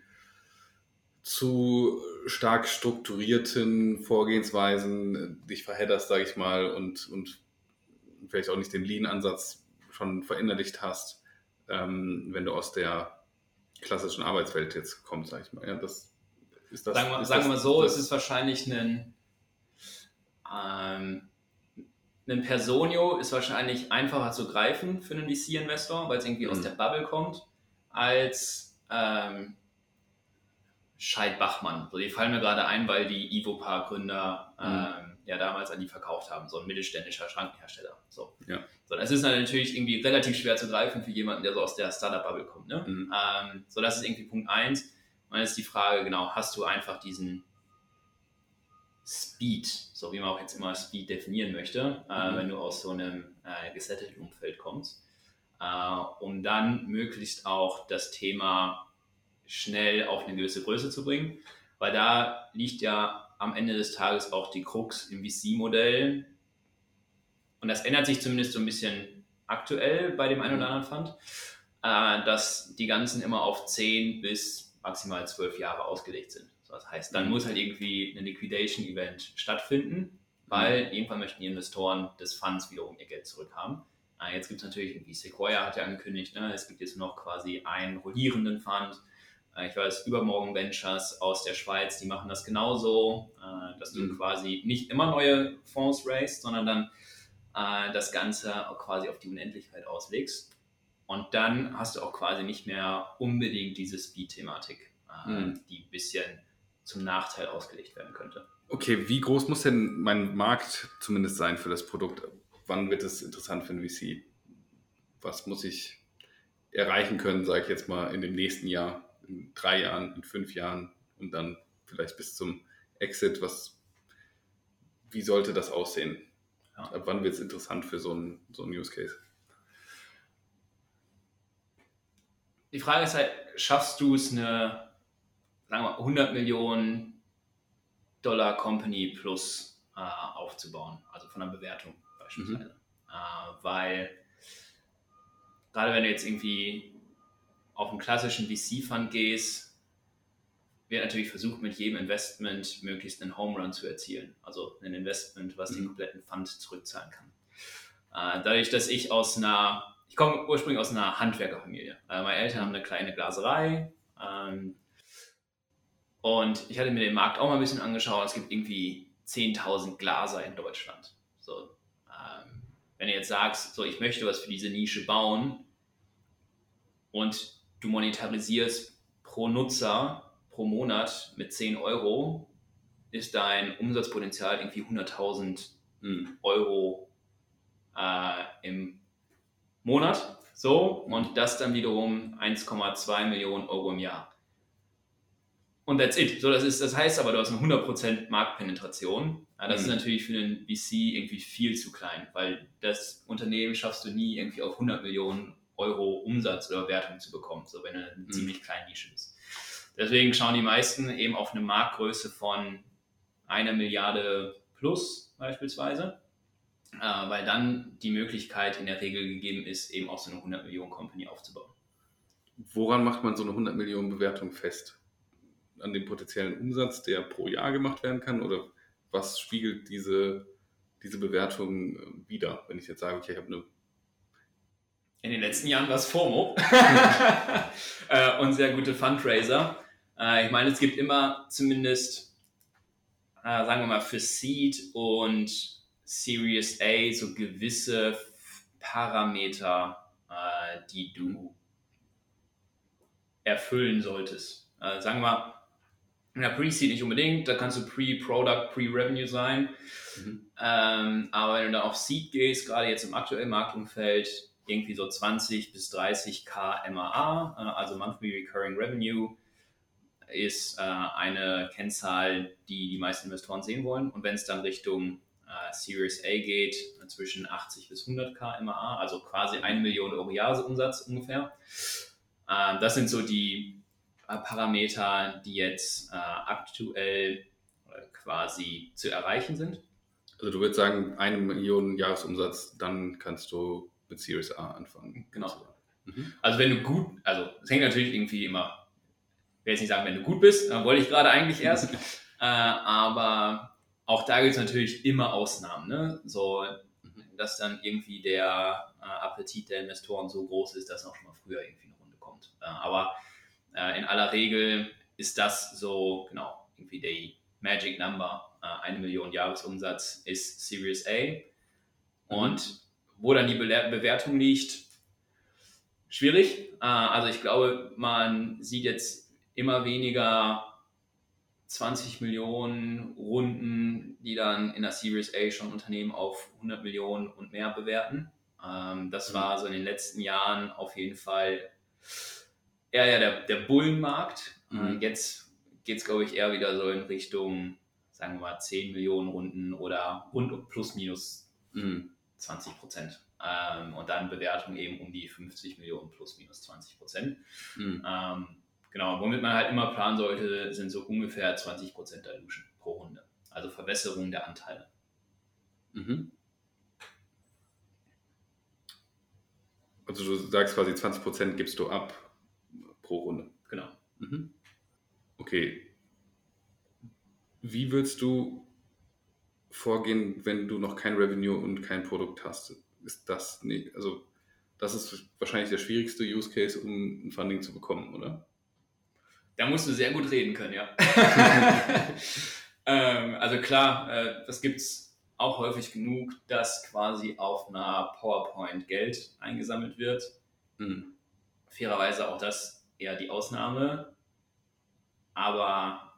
zu stark strukturierten Vorgehensweisen dich verhedderst, sage ich mal, und, und vielleicht auch nicht den Lean-Ansatz schon verinnerlicht hast, ähm, wenn du aus der klassischen Arbeitswelt jetzt kommst, sage ich mal. Ja, das, ist das, sagen wir, ist sagen das, wir so, das, es ist wahrscheinlich ein, ähm, ein Personio ist wahrscheinlich einfacher zu greifen für einen V C-Investor, weil es irgendwie mhm. aus der Bubble kommt, als ähm, Scheid Bachmann. So, die fallen mir gerade ein, weil die Ivopar-Gründer ähm, ja damals an die verkauft haben, so ein mittelständischer Schrankenhersteller. So. Ja. So, das ist dann natürlich irgendwie relativ schwer zu greifen für jemanden, der so aus der Startup-Bubble kommt. Ne? Mhm. Ähm, so, das ist irgendwie Punkt eins. Und dann ist die Frage, genau, hast du einfach diesen Speed, so wie man auch jetzt immer Speed definieren möchte, äh, Mhm. wenn du aus so einem äh, gesettelten Umfeld kommst, äh, um dann möglichst auch das Thema schnell auf eine gewisse Größe zu bringen, weil da liegt ja am Ende des Tages auch die Krux im V C-Modell, und das ändert sich zumindest so ein bisschen aktuell bei dem einen oder anderen Fund, äh, dass die ganzen immer auf zehn bis maximal zwölf Jahre ausgelegt sind. So, das heißt, dann Mhm. muss halt irgendwie ein Liquidation-Event stattfinden, weil mhm. irgendwann möchten die Investoren des Funds wiederum ihr Geld zurückhaben. Äh, jetzt gibt es natürlich, irgendwie Sequoia hat ja angekündigt, ne, es gibt jetzt noch quasi einen rollierenden Fund. Äh, ich weiß, Übermorgen Ventures aus der Schweiz, die machen das genauso, äh, dass du Mhm. quasi nicht immer neue Fonds raised, sondern dann äh, das Ganze auch quasi auf die Unendlichkeit auslegst. Und dann hast du auch quasi nicht mehr unbedingt diese Speed-Thematik, äh, Mhm. die ein bisschen zum Nachteil ausgelegt werden könnte. Okay, wie groß muss denn mein Markt zumindest sein für das Produkt? Wann wird es interessant für ein V C? Was muss ich erreichen können, sage ich jetzt mal, in dem nächsten Jahr, in drei Jahren, in fünf Jahren und dann vielleicht bis zum Exit? Was, wie sollte das aussehen? Ja. Ab wann wird es interessant für so einen so einen Use Case? Die Frage ist halt, schaffst du es, eine, sagen wir, hundert Millionen Dollar Company plus äh, aufzubauen, also von der Bewertung beispielsweise. Mhm. Äh, weil gerade wenn du jetzt irgendwie auf einen klassischen V C-Fund gehst, wird natürlich versucht, mit jedem Investment möglichst einen Home Run zu erzielen. Also ein Investment, was mhm. den kompletten Fund zurückzahlen kann. Äh, dadurch, dass ich aus einer, ich komme ursprünglich aus einer Handwerkerfamilie. Äh, meine Eltern haben eine kleine Glaserei. Ähm, Und ich hatte mir den Markt auch mal ein bisschen angeschaut. Es gibt irgendwie zehntausend Glaser in Deutschland. So, ähm, wenn du jetzt sagst, so, ich möchte was für diese Nische bauen und du monetarisierst pro Nutzer pro Monat mit zehn Euro, ist dein Umsatzpotenzial irgendwie hunderttausend Euro äh, im Monat. So, und das dann wiederum eins Komma zwei Millionen Euro im Jahr. Und that's it. So, das, ist, das heißt aber, du hast eine hundert Prozent Marktpenetration. Ja, das mhm. ist natürlich für einen V C irgendwie viel zu klein, weil das Unternehmen schaffst du nie irgendwie auf hundert Millionen Euro Umsatz oder Wertung zu bekommen, so wenn du eine mhm. ziemlich kleine Nische bist. Deswegen schauen die meisten eben auf eine Marktgröße von einer Milliarde plus beispielsweise, äh, weil dann die Möglichkeit in der Regel gegeben ist, eben auch so eine hundert Millionen Company aufzubauen. Woran macht man so eine hundert Millionen Bewertung fest? An dem potenziellen Umsatz, der pro Jahr gemacht werden kann? Oder was spiegelt diese, diese Bewertung wider? Wenn ich jetzt sage, okay, ich habe eine... In den letzten Jahren war es FOMO äh, und sehr gute Fundraiser. Äh, ich meine, es gibt immer zumindest, äh, sagen wir mal, für Seed und Series A so gewisse Parameter, äh, die du erfüllen solltest. Äh, sagen wir mal, ja, Pre-Seed nicht unbedingt, da kannst du Pre-Product, Pre-Revenue sein. Mhm. Ähm, aber wenn du dann auf Seed gehst, gerade jetzt im aktuellen Marktumfeld, irgendwie so zwanzig bis dreißig K M A A, äh, also Monthly Recurring Revenue, ist äh, eine Kennzahl, die die meisten Investoren sehen wollen. Und wenn es dann Richtung äh, Series A geht, zwischen achtzig bis hundert K M A A, also quasi eine Million Euro Jahresumsatz ungefähr. Äh, das sind so die Parameter, die jetzt äh, aktuell äh, quasi zu erreichen sind. Also du würdest sagen, eine Million Jahresumsatz, dann kannst du mit Series A anfangen. Genau. Mhm. Also wenn du gut, also es hängt natürlich irgendwie immer, ich will jetzt nicht sagen, wenn du gut bist, dann wollte ich gerade eigentlich erst, äh, aber auch da gibt es natürlich immer Ausnahmen, ne? So, dass dann irgendwie der äh, Appetit der Investoren so groß ist, dass auch schon mal früher irgendwie eine Runde kommt. Äh, aber in aller Regel ist das so, genau, irgendwie die Magic Number, eine Million Jahresumsatz ist Series A. Und mhm. wo dann die Be- Bewertung liegt, schwierig. Also ich glaube, man sieht jetzt immer weniger zwanzig Millionen Runden, die dann in der Series A schon Unternehmen auf hundert Millionen und mehr bewerten. Ähm, das mhm. war so in den letzten Jahren auf jeden Fall eher ja, der, der Bullenmarkt. Mhm. Äh, jetzt geht es, glaube ich, eher wieder so in Richtung, sagen wir mal, zehn Millionen Runden oder rund plus minus mhm. zwanzig Prozent. Ähm, und dann Bewertung eben um die fünfzig Millionen plus minus zwanzig Prozent. Mhm. Ähm, genau, womit man halt immer planen sollte, sind so ungefähr zwanzig Prozent Dilution pro Runde. Also Verwässerung der Anteile. Mhm. Also du sagst quasi zwanzig Prozent gibst du ab pro Runde. Genau. Mhm. Okay. Wie würdest du vorgehen, wenn du noch kein Revenue und kein Produkt hast? Ist das nicht, also das ist wahrscheinlich der schwierigste Use Case, um ein Funding zu bekommen, oder? Da musst du sehr gut reden können, ja. ähm, also klar, äh, das gibt es auch häufig genug, dass quasi auf einer PowerPoint Geld eingesammelt wird. Mhm. Fairerweise auch das eher die Ausnahme. Aber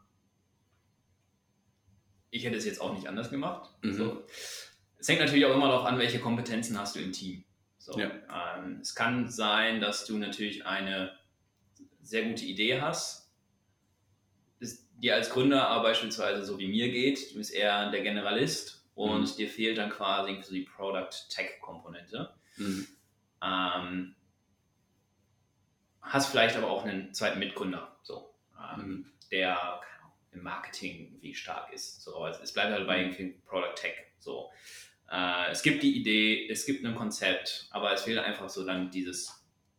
ich hätte es jetzt auch nicht anders gemacht. Mhm. So. Es hängt natürlich auch immer darauf an, welche Kompetenzen hast du im Team. So. Ja. Ähm, es kann sein, dass du natürlich eine sehr gute Idee hast, es dir als Gründer aber beispielsweise so wie mir geht, du bist eher der Generalist und mhm. dir fehlt dann quasi so die Product-Tech-Komponente. Mhm. Ähm, hast vielleicht aber auch einen zweiten Mitgründer, so, ähm, mhm. der im Marketing irgendwie stark ist. So. Also es bleibt halt bei irgendwie Product-Tech. So. Äh, es gibt die Idee, es gibt ein Konzept, aber es fehlt einfach so dann dieses,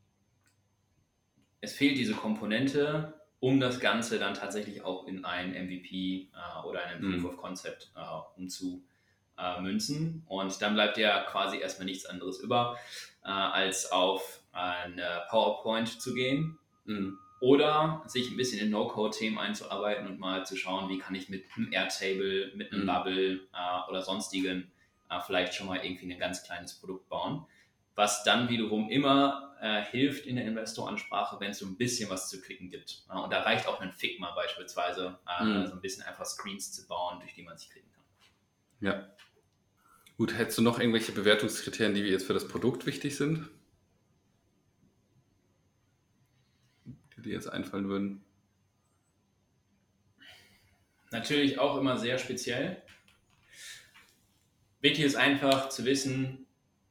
es fehlt diese Komponente, um das Ganze dann tatsächlich auch in ein M V P äh, oder einen Proof mhm. of Concept äh, umzumünzen. Äh, und dann bleibt ja quasi erstmal nichts anderes über, äh, als auf eine PowerPoint zu gehen mhm. oder sich ein bisschen in No-Code-Themen einzuarbeiten und mal zu schauen, wie kann ich mit einem Airtable, mit einem mhm. Bubble äh, oder sonstigen äh, vielleicht schon mal irgendwie ein ganz kleines Produkt bauen, was dann wiederum immer äh, hilft in der Investoransprache, wenn es so ein bisschen was zu klicken gibt. Ja, und da reicht auch ein Figma beispielsweise, äh, mhm. so ein bisschen einfach Screens zu bauen, durch die man sich klicken kann. Ja. Gut, hättest du noch irgendwelche Bewertungskriterien, die jetzt für das Produkt wichtig sind? Die dir jetzt einfallen würden? Natürlich auch immer sehr speziell. Wichtig ist einfach zu wissen,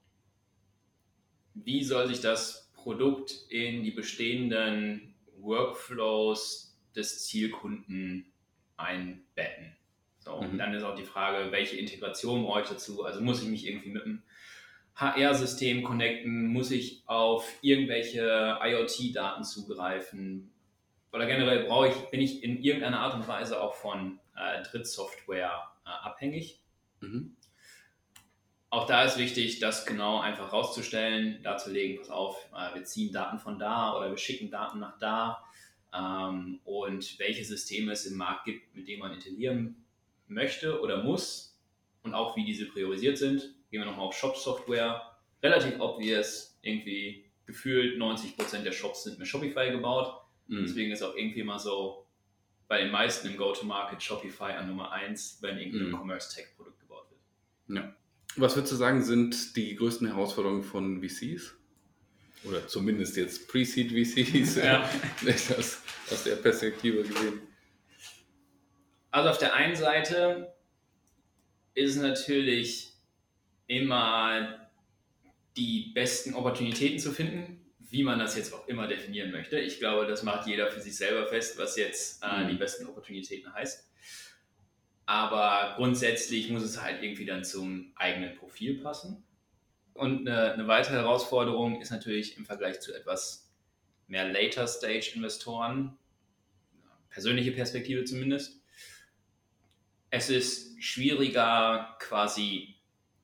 wie soll sich das Produkt in die bestehenden Workflows des Zielkunden einbetten. So, mhm. Und dann ist auch die Frage, welche Integration brauche ich dazu? Also muss ich mich irgendwie mit einem H R-System connecten? Muss ich auf irgendwelche IoT-Daten zugreifen? Oder generell brauche ich, bin ich in irgendeiner Art und Weise auch von äh, Drittsoftware äh, abhängig? Mhm. Auch da ist wichtig, das genau einfach rauszustellen, darzulegen, pass auf, äh, wir ziehen Daten von da oder wir schicken Daten nach da ähm, und welche Systeme es im Markt gibt, mit denen man integrieren möchte oder muss und auch wie diese priorisiert sind. Gehen wir nochmal auf Shop-Software. Relativ obvious, irgendwie gefühlt neunzig Prozent der Shops sind mit Shopify gebaut. Mhm. Deswegen ist auch irgendwie mal so bei den meisten im Go-to-Market Shopify an Nummer eins, wenn irgendein mhm. Commerce-Tech-Produkt gebaut wird. Ja. Was würdest du sagen, sind die größten Herausforderungen von V Cs? Oder zumindest jetzt Pre-Seed V Cs, ja. aus, aus der Perspektive gesehen. Also auf der einen Seite ist es natürlich immer die besten Opportunitäten zu finden, wie man das jetzt auch immer definieren möchte. Ich glaube, das macht jeder für sich selber fest, was jetzt äh, mhm. die besten Opportunitäten heißt. Aber grundsätzlich muss es halt irgendwie dann zum eigenen Profil passen. Und eine, eine weitere Herausforderung ist natürlich im Vergleich zu etwas mehr Later-Stage-Investoren, persönliche Perspektive zumindest, es ist schwieriger, quasi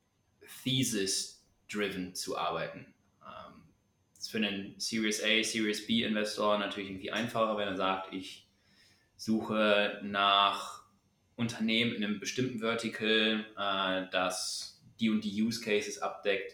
Thesis-driven zu arbeiten. Ähm, das ist für einen Series A, Series B-Investor natürlich irgendwie einfacher, wenn er sagt, ich suche nach Unternehmen in einem bestimmten Vertical, äh, das die und die Use Cases abdeckt.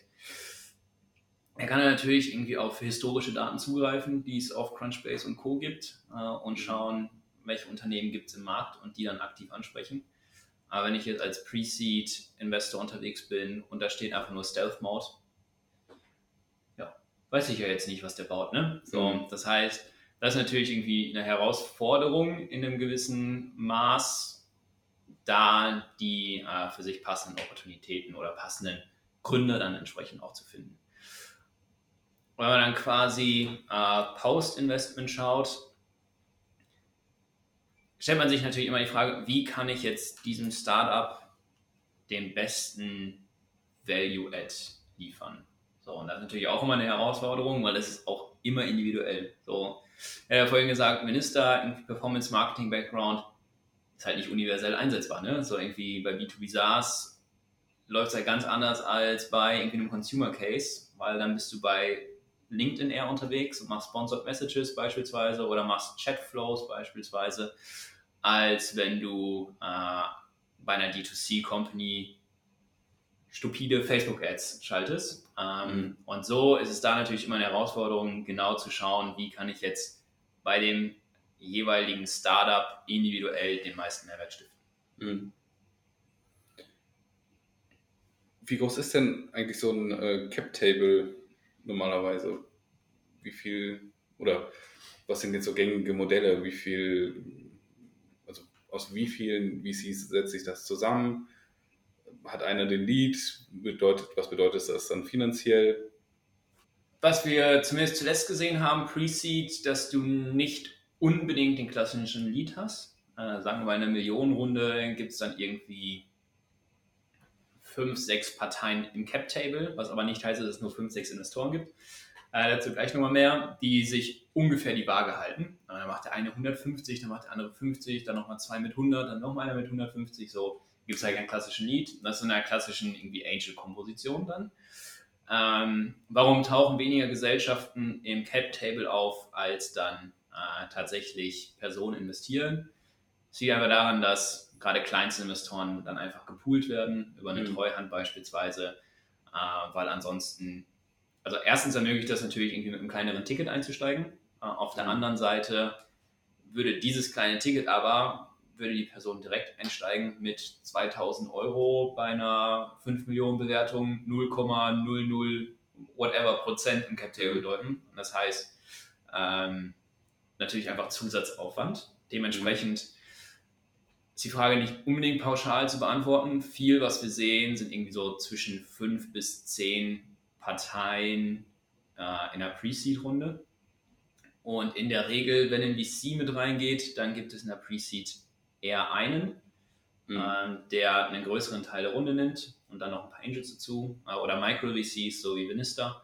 Er kann natürlich irgendwie auf historische Daten zugreifen, die es auf Crunchbase und Co. gibt äh, und schauen, welche Unternehmen gibt es im Markt und die dann aktiv ansprechen. Aber wenn ich jetzt als Pre-Seed-Investor unterwegs bin und da steht einfach nur Stealth-Mode, ja, weiß ich ja jetzt nicht, was der baut, ne? So, mhm. Das heißt, das ist natürlich irgendwie eine Herausforderung in einem gewissen Maß, da die äh, für sich passenden Opportunitäten oder passenden Gründe dann entsprechend auch zu finden. Wenn man dann quasi äh, Post-Investment schaut, stellt man sich natürlich immer die Frage, wie kann ich jetzt diesem Startup den besten Value-Add liefern? So, und das ist natürlich auch immer eine Herausforderung, weil das ist auch immer individuell. So, ich habe vorhin gesagt, Minister, irgendwie Performance-Marketing-Background, ist halt nicht universell einsetzbar. Ne? So irgendwie bei B zwei B SaaS läuft es halt ganz anders als bei irgendwie einem Consumer-Case, weil dann bist du bei LinkedIn eher unterwegs und machst Sponsored Messages beispielsweise oder machst Chat-Flows beispielsweise, als wenn du äh, bei einer D zwei C-Company stupide Facebook-Ads schaltest. Ähm, mhm. Und so ist es da natürlich immer eine Herausforderung, genau zu schauen, wie kann ich jetzt bei dem jeweiligen Startup individuell den meisten Mehrwert stiften. Mhm. Wie groß ist denn eigentlich so ein äh, Cap-Table normalerweise? Wie viel, oder was sind jetzt so gängige Modelle? Wie viel, also aus wie vielen V Cs setzt sich das zusammen? Hat einer den Lead? Bedeutet, was bedeutet das dann finanziell? Was wir zumindest zuletzt gesehen haben, Pre-Seed, dass du nicht unbedingt den klassischen Lead hast. Äh, sagen wir bei einer Millionenrunde gibt es dann irgendwie fünf, sechs Parteien im Cap-Table, was aber nicht heißt, dass es nur fünf, sechs Investoren gibt. Äh, dazu gleich nochmal mehr, die sich ungefähr die Waage halten. Äh, dann macht der eine hundertfünfzig, dann macht der andere fünfzig, dann nochmal zwei mit hundert, dann nochmal einer mit hundertfünfzig. So gibt es halt keinen klassischen Lead. Das ist in einer klassischen irgendwie Angel-Komposition dann. Ähm, warum tauchen weniger Gesellschaften im Cap-Table auf, als dann äh, tatsächlich Personen investieren? Das liegt einfach daran, dass gerade Kleinstinvestoren dann einfach gepoolt werden, über eine mhm. Treuhand beispielsweise, äh, weil ansonsten, also erstens ermöglicht das natürlich irgendwie mit einem kleineren Ticket einzusteigen. Äh, auf der mhm. anderen Seite würde dieses kleine Ticket aber, würde die Person direkt einsteigen mit zweitausend Euro bei einer fünf Millionen Bewertung, null Komma null null whatever Prozent im Cap-Table bedeuten. Und das heißt, ähm, natürlich einfach Zusatzaufwand. Dementsprechend mhm. ist die Frage nicht unbedingt pauschal zu beantworten. Viel, was wir sehen, sind irgendwie so zwischen fünf bis zehn Parteien äh, in einer Pre-Seed-Runde. Und in der Regel, wenn ein V C mit reingeht, dann gibt es in der Pre-Seed eher einen, mhm. ähm, der einen größeren Teil der Runde nimmt und dann noch ein paar Angels dazu äh, oder Micro-V Cs, so wie Vinista.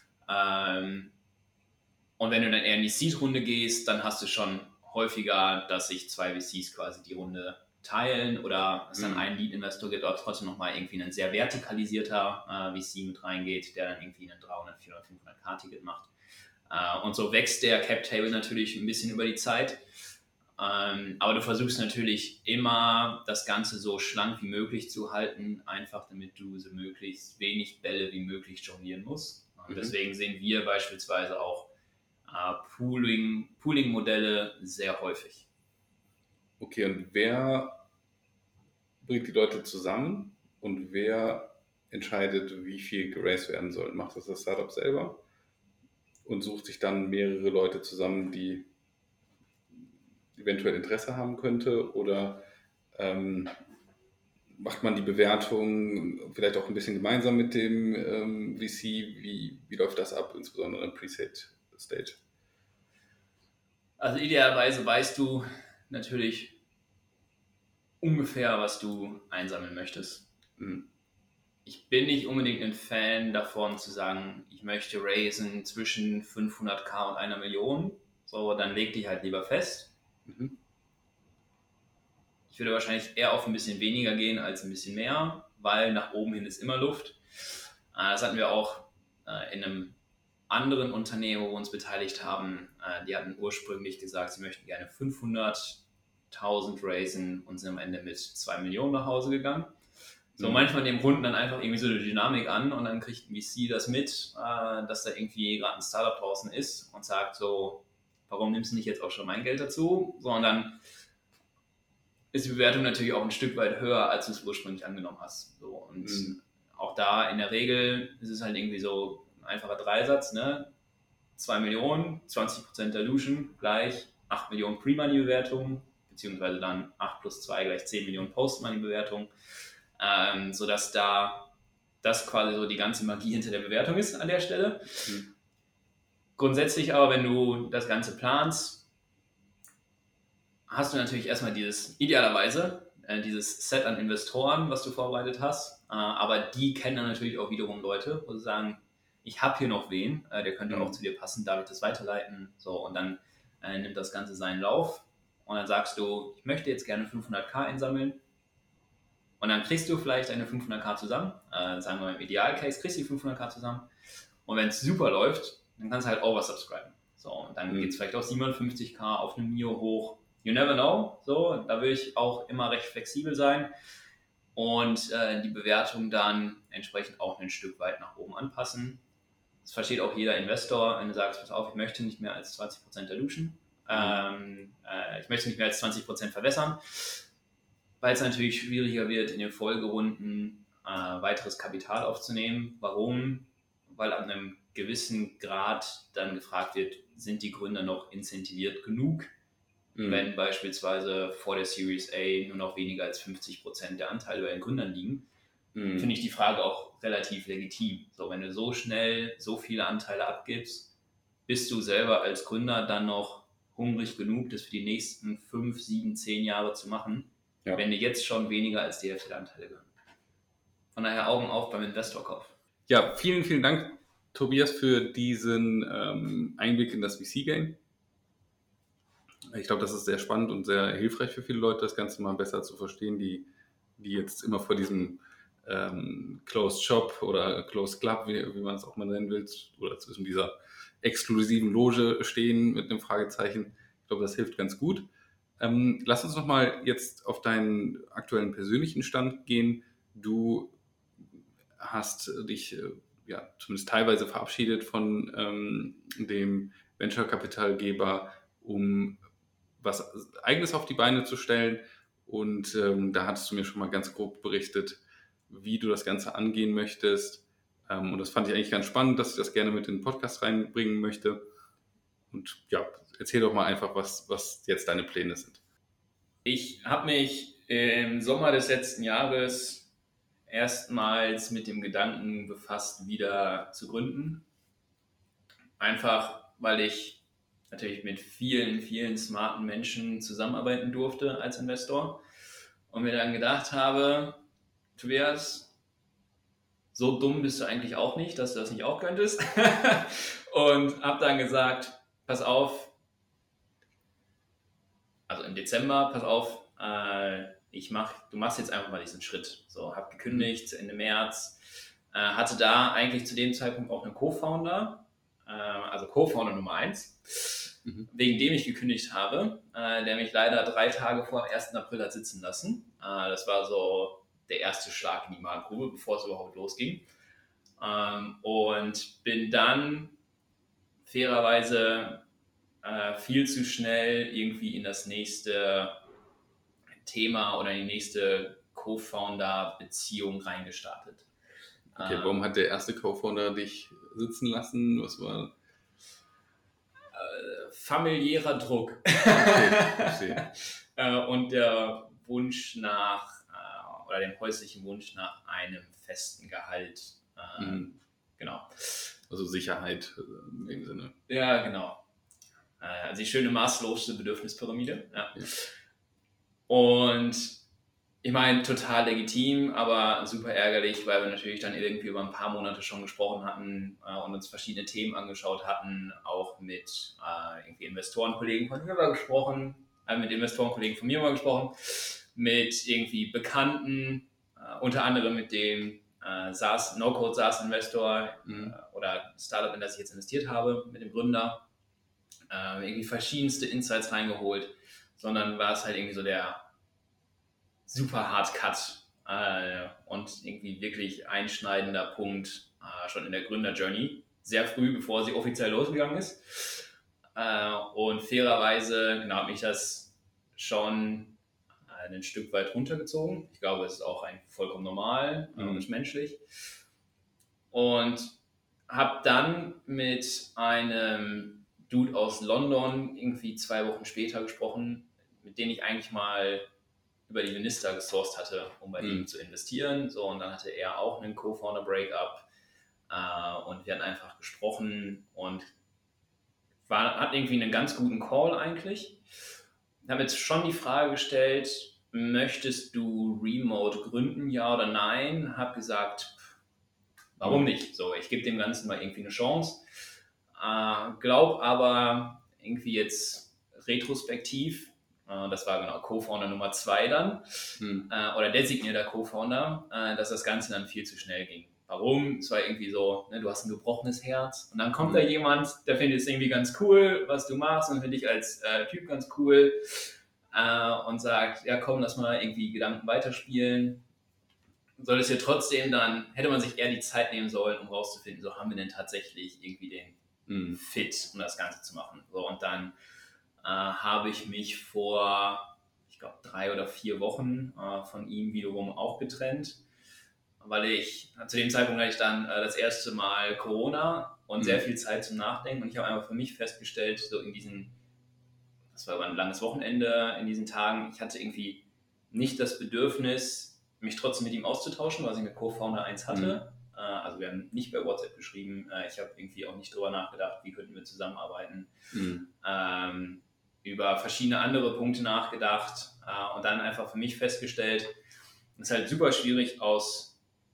Ähm, und wenn du dann eher in die Seed-Runde gehst, dann hast du schon häufiger, dass sich zwei V Cs quasi die Runde teilen oder es dann mhm. einen Lead-Investor gibt, aber trotzdem nochmal irgendwie ein sehr vertikalisierter äh, V C mit reingeht, der dann irgendwie ein dreihundert, vierhundert, fünfhundert K-Ticket macht. Äh, und so wächst der Cap-Table natürlich ein bisschen über die Zeit. Ähm, aber du versuchst natürlich immer, das Ganze so schlank wie möglich zu halten, einfach damit du so möglichst wenig Bälle wie möglich jonglieren musst. Und mhm. deswegen sehen wir beispielsweise auch äh, Pooling, Pooling-Modelle sehr häufig. Okay, und wer bringt die Leute zusammen und wer entscheidet, wie viel geraced werden soll? Macht das das Startup selber und sucht sich dann mehrere Leute zusammen, die eventuell Interesse haben könnte, oder ähm, macht man die Bewertung vielleicht auch ein bisschen gemeinsam mit dem ähm, V C? Wie, wie läuft das ab, insbesondere im Pre-Seed-Stage? Also idealerweise weißt du natürlich ungefähr, was du einsammeln möchtest. Mhm. Ich bin nicht unbedingt ein Fan davon zu sagen, ich möchte raisen zwischen fünfhunderttausend und einer Million. So, dann leg dich halt lieber fest. Mhm. Ich würde wahrscheinlich eher auf ein bisschen weniger gehen als ein bisschen mehr, weil nach oben hin ist immer Luft. Das hatten wir auch in einem anderen Unternehmen, wo wir uns beteiligt haben. Die hatten ursprünglich gesagt, sie möchten gerne fünfhunderttausend raisen und sind am Ende mit zwei Millionen nach Hause gegangen. So, mhm. manchmal nehmen Kunden dann einfach irgendwie so eine Dynamik an und dann kriegt ein V C das mit, dass da irgendwie gerade ein Startup draußen ist und sagt so, warum nimmst du nicht jetzt auch schon mein Geld dazu? Sondern ist die Bewertung natürlich auch ein Stück weit höher, als du es ursprünglich angenommen hast. So, und mhm. auch da in der Regel ist es halt irgendwie so ein einfacher Dreisatz, ne? zwei Millionen, zwanzig Prozent Dilution gleich acht Millionen Pre-Money-Bewertung, beziehungsweise dann acht plus zwei gleich zehn Millionen Post-Money-Bewertung, ähm, sodass da das quasi so die ganze Magie hinter der Bewertung ist an der Stelle. Mhm. Grundsätzlich aber, wenn du das Ganze planst, hast du natürlich erstmal dieses, idealerweise, äh, dieses Set an Investoren, was du vorbereitet hast, äh, aber die kennen dann natürlich auch wiederum Leute, wo sie sagen, ich habe hier noch wen, äh, der könnte mhm. auch zu dir passen, darf ich das weiterleiten? So, und dann äh, nimmt das Ganze seinen Lauf und dann sagst du, ich möchte jetzt gerne fünfhunderttausend einsammeln und dann kriegst du vielleicht deine fünfhunderttausend zusammen, äh, sagen wir mal im Idealcase, kriegst du die fünfhunderttausend zusammen und wenn es super läuft, dann kannst du halt oversubscriben. So, und dann mhm. geht es vielleicht auf siebenundfünfzigtausend auf eine Mio hoch. You never know. So, da will ich auch immer recht flexibel sein und äh, die Bewertung dann entsprechend auch ein Stück weit nach oben anpassen. Das versteht auch jeder Investor, wenn du sagst, pass auf, ich möchte nicht mehr als zwanzig Prozent Dilution. Mhm. Ähm, äh, ich möchte nicht mehr als zwanzig Prozent verwässern, weil es natürlich schwieriger wird, in den Folgerunden äh, weiteres Kapital aufzunehmen. Warum? Weil an einem gewissen Grad dann gefragt wird, sind die Gründer noch incentiviert genug, mhm. wenn beispielsweise vor der Series A nur noch weniger als fünfzig Prozent der Anteile bei den Gründern liegen, mhm. finde ich die Frage auch relativ legitim. So, wenn du so schnell so viele Anteile abgibst, bist du selber als Gründer dann noch hungrig genug, das für die nächsten fünf, sieben, zehn Jahre zu machen, ja. wenn dir jetzt schon weniger als die Hälfte der Anteile gehören. Von daher Augen auf beim Investorkauf. Ja, vielen, vielen Dank, Tobias, für diesen ähm, Einblick in das V C-Game. Ich glaube, das ist sehr spannend und sehr hilfreich für viele Leute, das Ganze mal besser zu verstehen, die, die jetzt immer vor diesem ähm, Closed Shop oder Closed Club, wie, wie man es auch mal nennen will, oder zwischen dieser exklusiven Loge stehen mit einem Fragezeichen. Ich glaube, das hilft ganz gut. Ähm, lass uns nochmal jetzt auf deinen aktuellen persönlichen Stand gehen. Du hast dich äh, ja, zumindest teilweise verabschiedet von ähm, dem Venture-Kapitalgeber, um was Eigenes auf die Beine zu stellen. Und ähm, da hattest du mir schon mal ganz grob berichtet, wie du das Ganze angehen möchtest. Ähm, und das fand ich eigentlich ganz spannend, dass ich das gerne mit in den Podcast reinbringen möchte. Und ja, erzähl doch mal einfach, was, was jetzt deine Pläne sind. Ich habe mich im Sommer des letzten Jahres erstmals mit dem Gedanken befasst, wieder zu gründen. Einfach, weil ich natürlich mit vielen, vielen smarten Menschen zusammenarbeiten durfte als Investor und mir dann gedacht habe, Tobias, so dumm bist du eigentlich auch nicht, dass du das nicht auch könntest. Und habe dann gesagt, pass auf, also im Dezember, pass auf, äh, ich mach, du machst jetzt einfach mal diesen Schritt. So, habe gekündigt Ende März, äh, hatte da eigentlich zu dem Zeitpunkt auch einen Co-Founder, äh, also Co-Founder Nummer eins, mhm. wegen dem ich gekündigt habe, äh, der mich leider drei Tage vor dem ersten April hat sitzen lassen. Äh, das war so der erste Schlag in die Magengrube, bevor es überhaupt losging. Ähm, und bin dann fairerweise äh, viel zu schnell irgendwie in das nächste Thema oder die nächste Co-Founder-Beziehung reingestartet. Okay, warum hat der erste Co-Founder dich sitzen lassen? Was war? Äh, familiärer Druck. Okay, verstehe. äh, und der Wunsch nach, äh, oder dem häuslichen Wunsch nach einem festen Gehalt. Äh, mhm. Genau. Also Sicherheit in dem Sinne. Ja, genau. Äh, also die schöne maßlose Bedürfnispyramide. Ja. Ja. Und ich meine, total legitim, aber super ärgerlich, weil wir natürlich dann irgendwie über ein paar Monate schon gesprochen hatten äh, und uns verschiedene Themen angeschaut hatten, auch mit äh, irgendwie Investorenkollegen von mir mal gesprochen, äh, mit Investorenkollegen von mir mal gesprochen, mit irgendwie Bekannten, äh, unter anderem mit dem äh, SaaS, No-Code SaaS-Investor mhm. äh, oder Startup, in das ich jetzt investiert habe, mit dem Gründer, äh, irgendwie verschiedenste Insights reingeholt, sondern war es halt irgendwie so der super hard Cut äh, und irgendwie wirklich einschneidender Punkt äh, schon in der Gründer-Journey, sehr früh, bevor sie offiziell losgegangen ist. Äh, und fairerweise genau, hat mich das schon ein Stück weit runtergezogen. Ich glaube, es ist auch ein vollkommen normal mhm. und menschlich. Und habe dann mit einem Dude aus London irgendwie zwei Wochen später gesprochen, mit dem ich eigentlich mal über die Vinista gesourced hatte, um bei mhm. ihm zu investieren. So, und dann hatte er auch einen Co-Founder-Breakup äh, und wir hatten einfach gesprochen und war, hat irgendwie einen ganz guten Call eigentlich. Ich habe jetzt schon die Frage gestellt, möchtest du Remote gründen, ja oder nein? Habe gesagt, warum nicht? So, ich gebe dem Ganzen mal irgendwie eine Chance. Äh, glaub aber irgendwie jetzt retrospektiv, äh, das war genau Co-Founder Nummer zwei dann, hm. äh, oder designierter Co-Founder, äh, dass das Ganze dann viel zu schnell ging. Warum? Es war irgendwie so, ne, du hast ein gebrochenes Herz und dann kommt mhm. da jemand, der findet es irgendwie ganz cool, was du machst und findet dich als äh, Typ ganz cool äh, und sagt, ja komm, lass mal irgendwie Gedanken weiterspielen. Soll es ja trotzdem dann, hätte man sich eher die Zeit nehmen sollen, um rauszufinden, so haben wir denn tatsächlich irgendwie den mhm. Fit, um das Ganze zu machen. So, und dann äh, habe ich mich vor, ich glaube, drei oder vier Wochen äh, von ihm wiederum auch getrennt. Weil ich, zu dem Zeitpunkt hatte ich dann äh, das erste Mal Corona und mhm. sehr viel Zeit zum Nachdenken und ich habe einfach für mich festgestellt, so in diesen, das war aber ein langes Wochenende in diesen Tagen, ich hatte irgendwie nicht das Bedürfnis, mich trotzdem mit ihm auszutauschen, was ich mit Co-Founder eins hatte. Mhm. Äh, also wir haben nicht bei WhatsApp geschrieben, äh, ich habe irgendwie auch nicht drüber nachgedacht, wie könnten wir zusammenarbeiten. Mhm. Ähm, über verschiedene andere Punkte nachgedacht äh, und dann einfach für mich festgestellt, es ist halt super schwierig aus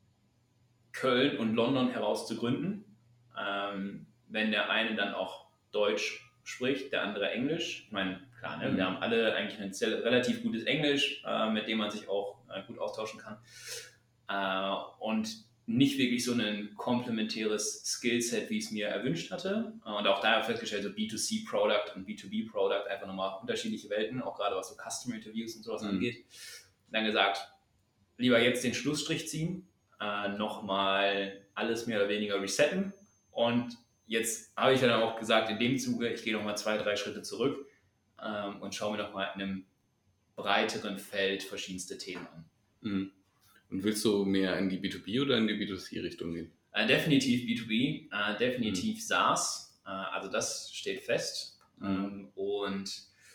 Köln und London heraus zu gründen, ähm, wenn der eine dann auch Deutsch spricht, der andere Englisch. Ich meine, klar, ne? Mhm. Wir haben alle eigentlich ein sehr, relativ gutes Englisch, äh, mit dem man sich auch äh, gut austauschen kann äh, und nicht wirklich so ein komplementäres Skillset, wie ich es mir erwünscht hatte. Und auch daher festgestellt, so B zwei C Product und B zwei B Product, einfach nochmal unterschiedliche Welten, auch gerade was so Customer Interviews und sowas mhm. angeht. Dann gesagt, lieber jetzt den Schlussstrich ziehen, Äh, nochmal alles mehr oder weniger resetten und jetzt habe ich dann auch gesagt, in dem Zuge, ich gehe nochmal zwei, drei Schritte zurück ähm, und schaue mir nochmal in einem breiteren Feld verschiedenste Themen an. Mhm. Und willst du mehr in die B zwei B oder in die B zwei C Richtung gehen? Äh, definitiv B zwei B, äh, definitiv mhm. SaaS, äh, also das steht fest mhm. ähm, und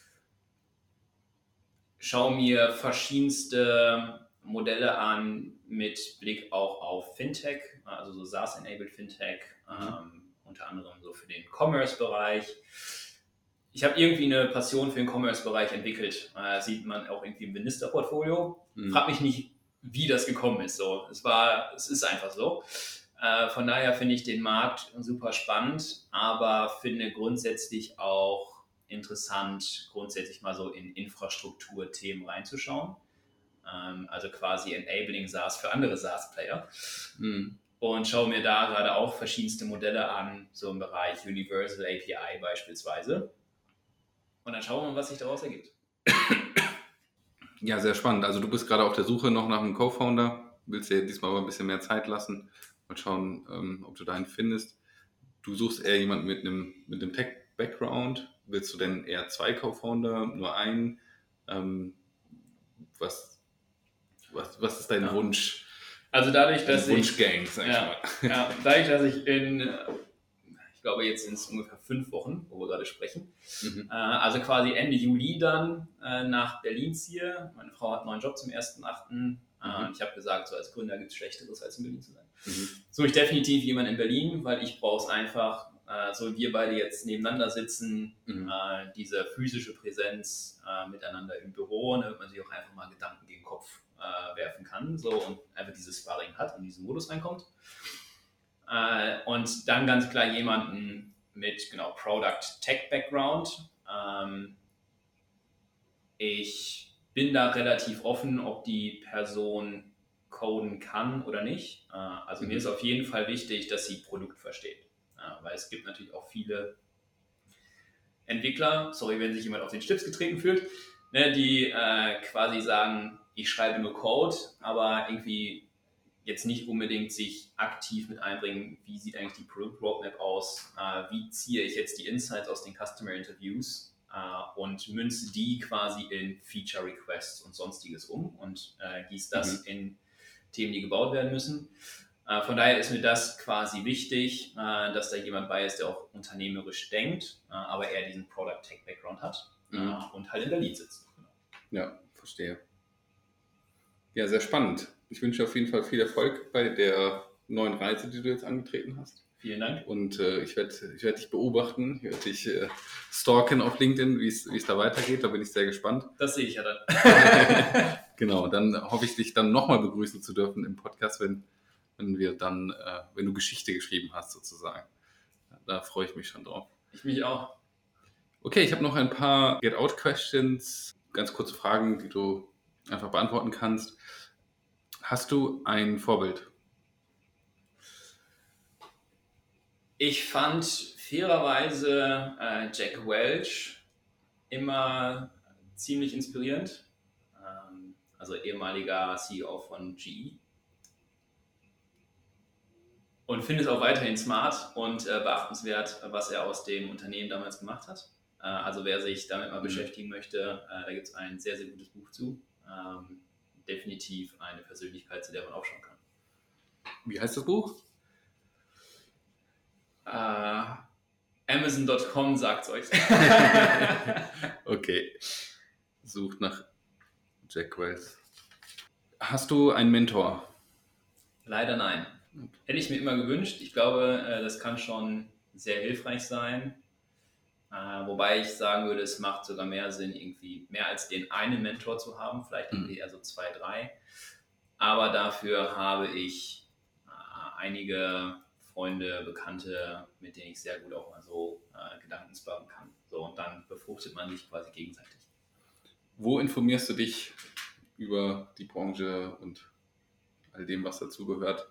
schaue mir verschiedenste Modelle an mit Blick auch auf Fintech, also so SaaS-enabled Fintech, mhm. ähm, unter anderem so für den Commerce-Bereich. Ich habe irgendwie eine Passion für den Commerce-Bereich entwickelt, äh, sieht man auch irgendwie im Vinista-Portfolio. Mhm. Frag mich nicht, wie das gekommen ist. So, es war, es ist einfach so. Äh, von daher finde ich den Markt super spannend, aber finde grundsätzlich auch interessant, grundsätzlich mal so in Infrastrukturthemen reinzuschauen. Also quasi Enabling SaaS für andere SaaS-Player. Mhm. Und schaue mir da gerade auch verschiedenste Modelle an, so im Bereich Universal A P I beispielsweise. Und dann schauen wir mal, was sich daraus ergibt. Ja, sehr spannend. Also du bist gerade auf der Suche noch nach einem Co-Founder, willst dir diesmal aber ein bisschen mehr Zeit lassen und schauen, ähm, ob du da einen findest. Du suchst eher jemanden mit einem, mit einem Tech-Background. Willst du denn eher zwei Co-Founder, nur einen? Ähm, was Was, was ist dein ja. Wunsch? Also dadurch, dass ich, Wunschgang, sag ich ja, mal. Ja, dadurch, dass ich in, ich glaube jetzt sind es ungefähr fünf Wochen, wo wir gerade sprechen, mhm. äh, also quasi Ende Juli dann äh, nach Berlin ziehe. Meine Frau hat einen neuen Job zum ersten achten Äh, mhm. Ich habe gesagt, so als Gründer gibt es Schlechteres, als in Berlin zu sein. Mhm. Suche ich definitiv jemanden in Berlin, weil ich brauche es einfach, äh, so wie wir beide jetzt nebeneinander sitzen, mhm. äh, diese physische Präsenz äh, miteinander im Büro, damit man sich auch einfach mal Gedanken gegen den Kopf äh, werfen kann so, und einfach dieses Sparring hat und in diesen Modus reinkommt. Äh, und dann ganz klar jemanden mit genau Product-Tech-Background. Ähm, ich bin da relativ offen, ob die Person coden kann oder nicht. Äh, also mhm. mir ist auf jeden Fall wichtig, dass sie Produkt versteht. Äh, weil es gibt natürlich auch viele Entwickler, sorry, wenn sich jemand auf den Schlips getreten fühlt, ne, die äh, quasi sagen, ich schreibe nur Code, aber irgendwie jetzt nicht unbedingt sich aktiv mit einbringen, wie sieht eigentlich die Product Roadmap aus, äh, wie ziehe ich jetzt die Insights aus den Customer Interviews äh, und münze die quasi in Feature Requests und sonstiges um und äh, gieße das mhm. in Themen, die gebaut werden müssen. Äh, von daher ist mir das quasi wichtig, äh, dass da jemand bei ist, der auch unternehmerisch denkt, äh, aber eher diesen Product Tech Background hat mhm. äh, und halt in der Lead sitzt. Ja, verstehe. Ja, sehr spannend. Ich wünsche auf jeden Fall viel Erfolg bei der neuen Reise, die du jetzt angetreten hast. Vielen Dank. Und äh, ich werde ich werd dich beobachten, ich werde dich äh, stalken auf LinkedIn, wie es da weitergeht. Da bin ich sehr gespannt. Das sehe ich ja dann. Genau, dann hoffe ich, dich dann nochmal begrüßen zu dürfen im Podcast, wenn, wenn wir dann, äh, wenn du Geschichte geschrieben hast sozusagen. Da freue ich mich schon drauf. Ich mich auch. Okay, ich habe noch ein paar Get-Out-Questions, ganz kurze Fragen, die du einfach beantworten kannst. Hast du ein Vorbild? Ich fand fairerweise äh, Jack Welch immer ziemlich inspirierend. Ähm, also ehemaliger C E O von G E. Und finde es auch weiterhin smart und äh, beachtenswert, was er aus dem Unternehmen damals gemacht hat. Äh, also wer sich damit mal mhm. beschäftigen möchte, äh, da gibt es ein sehr, sehr gutes Buch zu. Ähm, definitiv eine Persönlichkeit, zu der man aufschauen kann. Wie heißt das Buch? Uh, Amazon Punkt com sagt es euch. Okay. Sucht nach Jack Welch. Hast du einen Mentor? Leider nein. Hätte ich mir immer gewünscht. Ich glaube, das kann schon sehr hilfreich sein. Wobei ich sagen würde, es macht sogar mehr Sinn, irgendwie mehr als den einen Mentor zu haben. Vielleicht irgendwie eher so zwei, drei. Aber dafür habe ich einige Freunde, Bekannte, mit denen ich sehr gut auch mal so äh, Gedanken sparren kann. So, und dann befruchtet man sich quasi gegenseitig. Wo informierst du dich über die Branche und all dem, was dazugehört?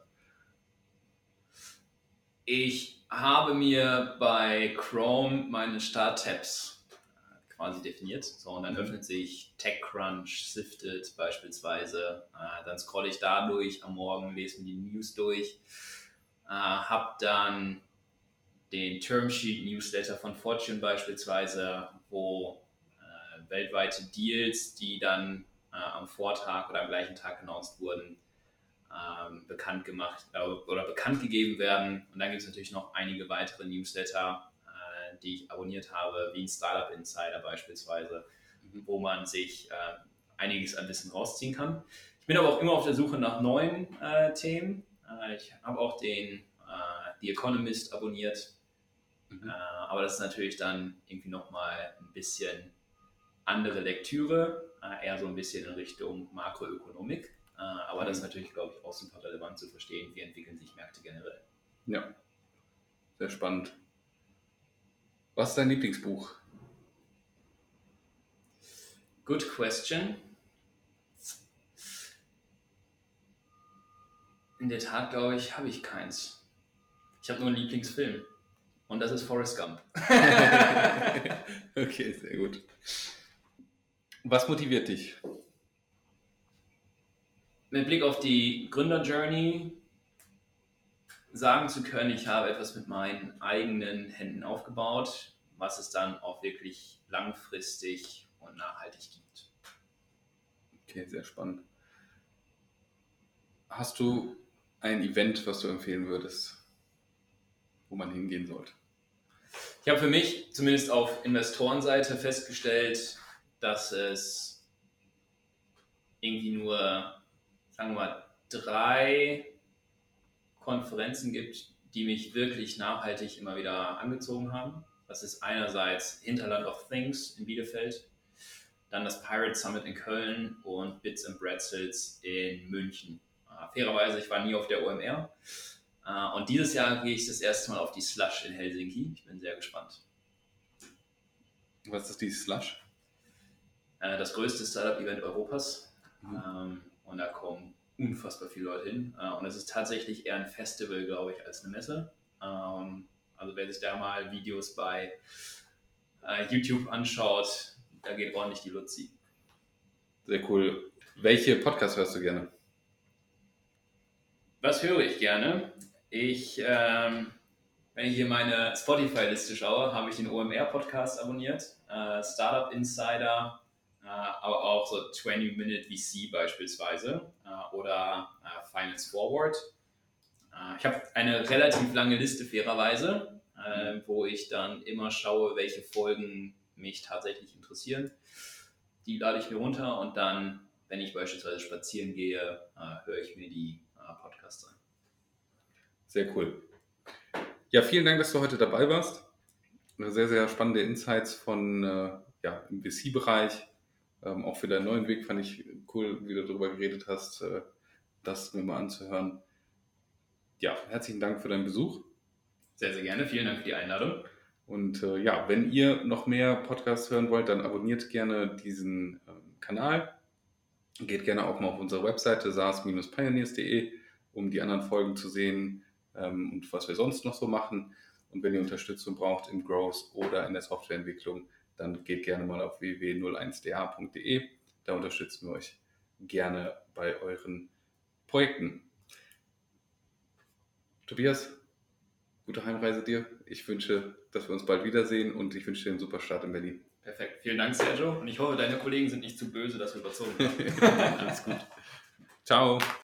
Ich habe mir bei Chrome meine Start-Tabs äh, quasi definiert. So, und dann mhm. öffnet sich TechCrunch, Sifted beispielsweise. Äh, dann scrolle ich da durch am Morgen, lese mir die News durch. Uh, habe dann den Termsheet Newsletter von Fortune beispielsweise, wo äh, weltweite Deals, die dann äh, am Vortag oder am gleichen Tag announced wurden, ähm, bekannt gemacht äh, oder bekannt gegeben werden. Und dann gibt es natürlich noch einige weitere Newsletter, äh, die ich abonniert habe, wie ein Startup Insider beispielsweise, mhm. wo man sich äh, einiges an Wissen rausziehen kann. Ich bin aber auch immer auf der Suche nach neuen äh, Themen. Ich habe auch den äh, The Economist abonniert, mhm. äh, aber das ist natürlich dann irgendwie nochmal ein bisschen andere Lektüre, äh, eher so ein bisschen in Richtung Makroökonomik, äh, aber mhm. das ist natürlich, glaube ich, auch super relevant zu verstehen, wie entwickeln sich Märkte generell. Ja, sehr spannend. Was ist dein Lieblingsbuch? Good question. In der Tat, glaube ich, habe ich keins. Ich habe nur einen Lieblingsfilm. Und das ist Forrest Gump. Okay, sehr gut. Was motiviert dich? Mit Blick auf die Gründer-Journey sagen zu können, ich habe etwas mit meinen eigenen Händen aufgebaut, was es dann auch wirklich langfristig und nachhaltig gibt. Okay, sehr spannend. Hast du ein Event, was du empfehlen würdest, wo man hingehen sollte? Ich habe für mich zumindest auf Investorenseite festgestellt, dass es irgendwie nur, sagen wir mal, drei Konferenzen gibt, die mich wirklich nachhaltig immer wieder angezogen haben. Das ist einerseits Hinterland of Things in Bielefeld, dann das Pirate Summit in Köln und Bits and Bretzels in München. Fairerweise, ich war nie auf der O M R. Und dieses Jahr gehe ich das erste Mal auf die Slush in Helsinki. Ich bin sehr gespannt. Was ist die Slush? Das größte Startup-Event Europas. Mhm. Und da kommen unfassbar viele Leute hin. Und es ist tatsächlich eher ein Festival, glaube ich, als eine Messe. Also wer sich da mal Videos bei YouTube anschaut, da geht ordentlich die Luzi. Sehr cool. Welche Podcasts hörst du gerne? Was höre ich gerne? Ich, ähm, wenn ich hier meine Spotify-Liste schaue, habe ich den O M R-Podcast abonniert, äh, Startup Insider, äh, aber auch so zwanzig Minute V C beispielsweise äh, oder äh, Finance Forward. Äh, ich habe eine relativ lange Liste fairerweise, äh, wo ich dann immer schaue, welche Folgen mich tatsächlich interessieren. Die lade ich mir runter und dann, wenn ich beispielsweise spazieren gehe, äh, höre ich mir die äh, Podcasts an. Sehr cool. Ja, vielen Dank, dass du heute dabei warst. Sehr, sehr spannende Insights von äh, ja, im V C-Bereich. Ähm, auch für deinen neuen Weg fand ich cool, wie du darüber geredet hast, äh, das mir mal anzuhören. Ja, herzlichen Dank für deinen Besuch. Sehr, sehr gerne. Vielen Dank für die Einladung. Und äh, ja, wenn ihr noch mehr Podcasts hören wollt, dann abonniert gerne diesen ähm, Kanal. Geht gerne auch mal auf unsere Webseite saas Bindestrich pioneers punkt de, um die anderen Folgen zu sehen ähm, und was wir sonst noch so machen. Und wenn ihr Unterstützung braucht im Growth oder in der Softwareentwicklung, dann geht gerne mal auf w w w punkt null eins d h punkt de. Da unterstützen wir euch gerne bei euren Projekten. Tobias, gute Heimreise dir. Ich wünsche, dass wir uns bald wiedersehen und ich wünsche dir einen super Start in Berlin. Perfekt. Vielen Dank, Sergio. Und ich hoffe, deine Kollegen sind nicht zu böse, dass wir überzogen haben. Alles gut. Ciao.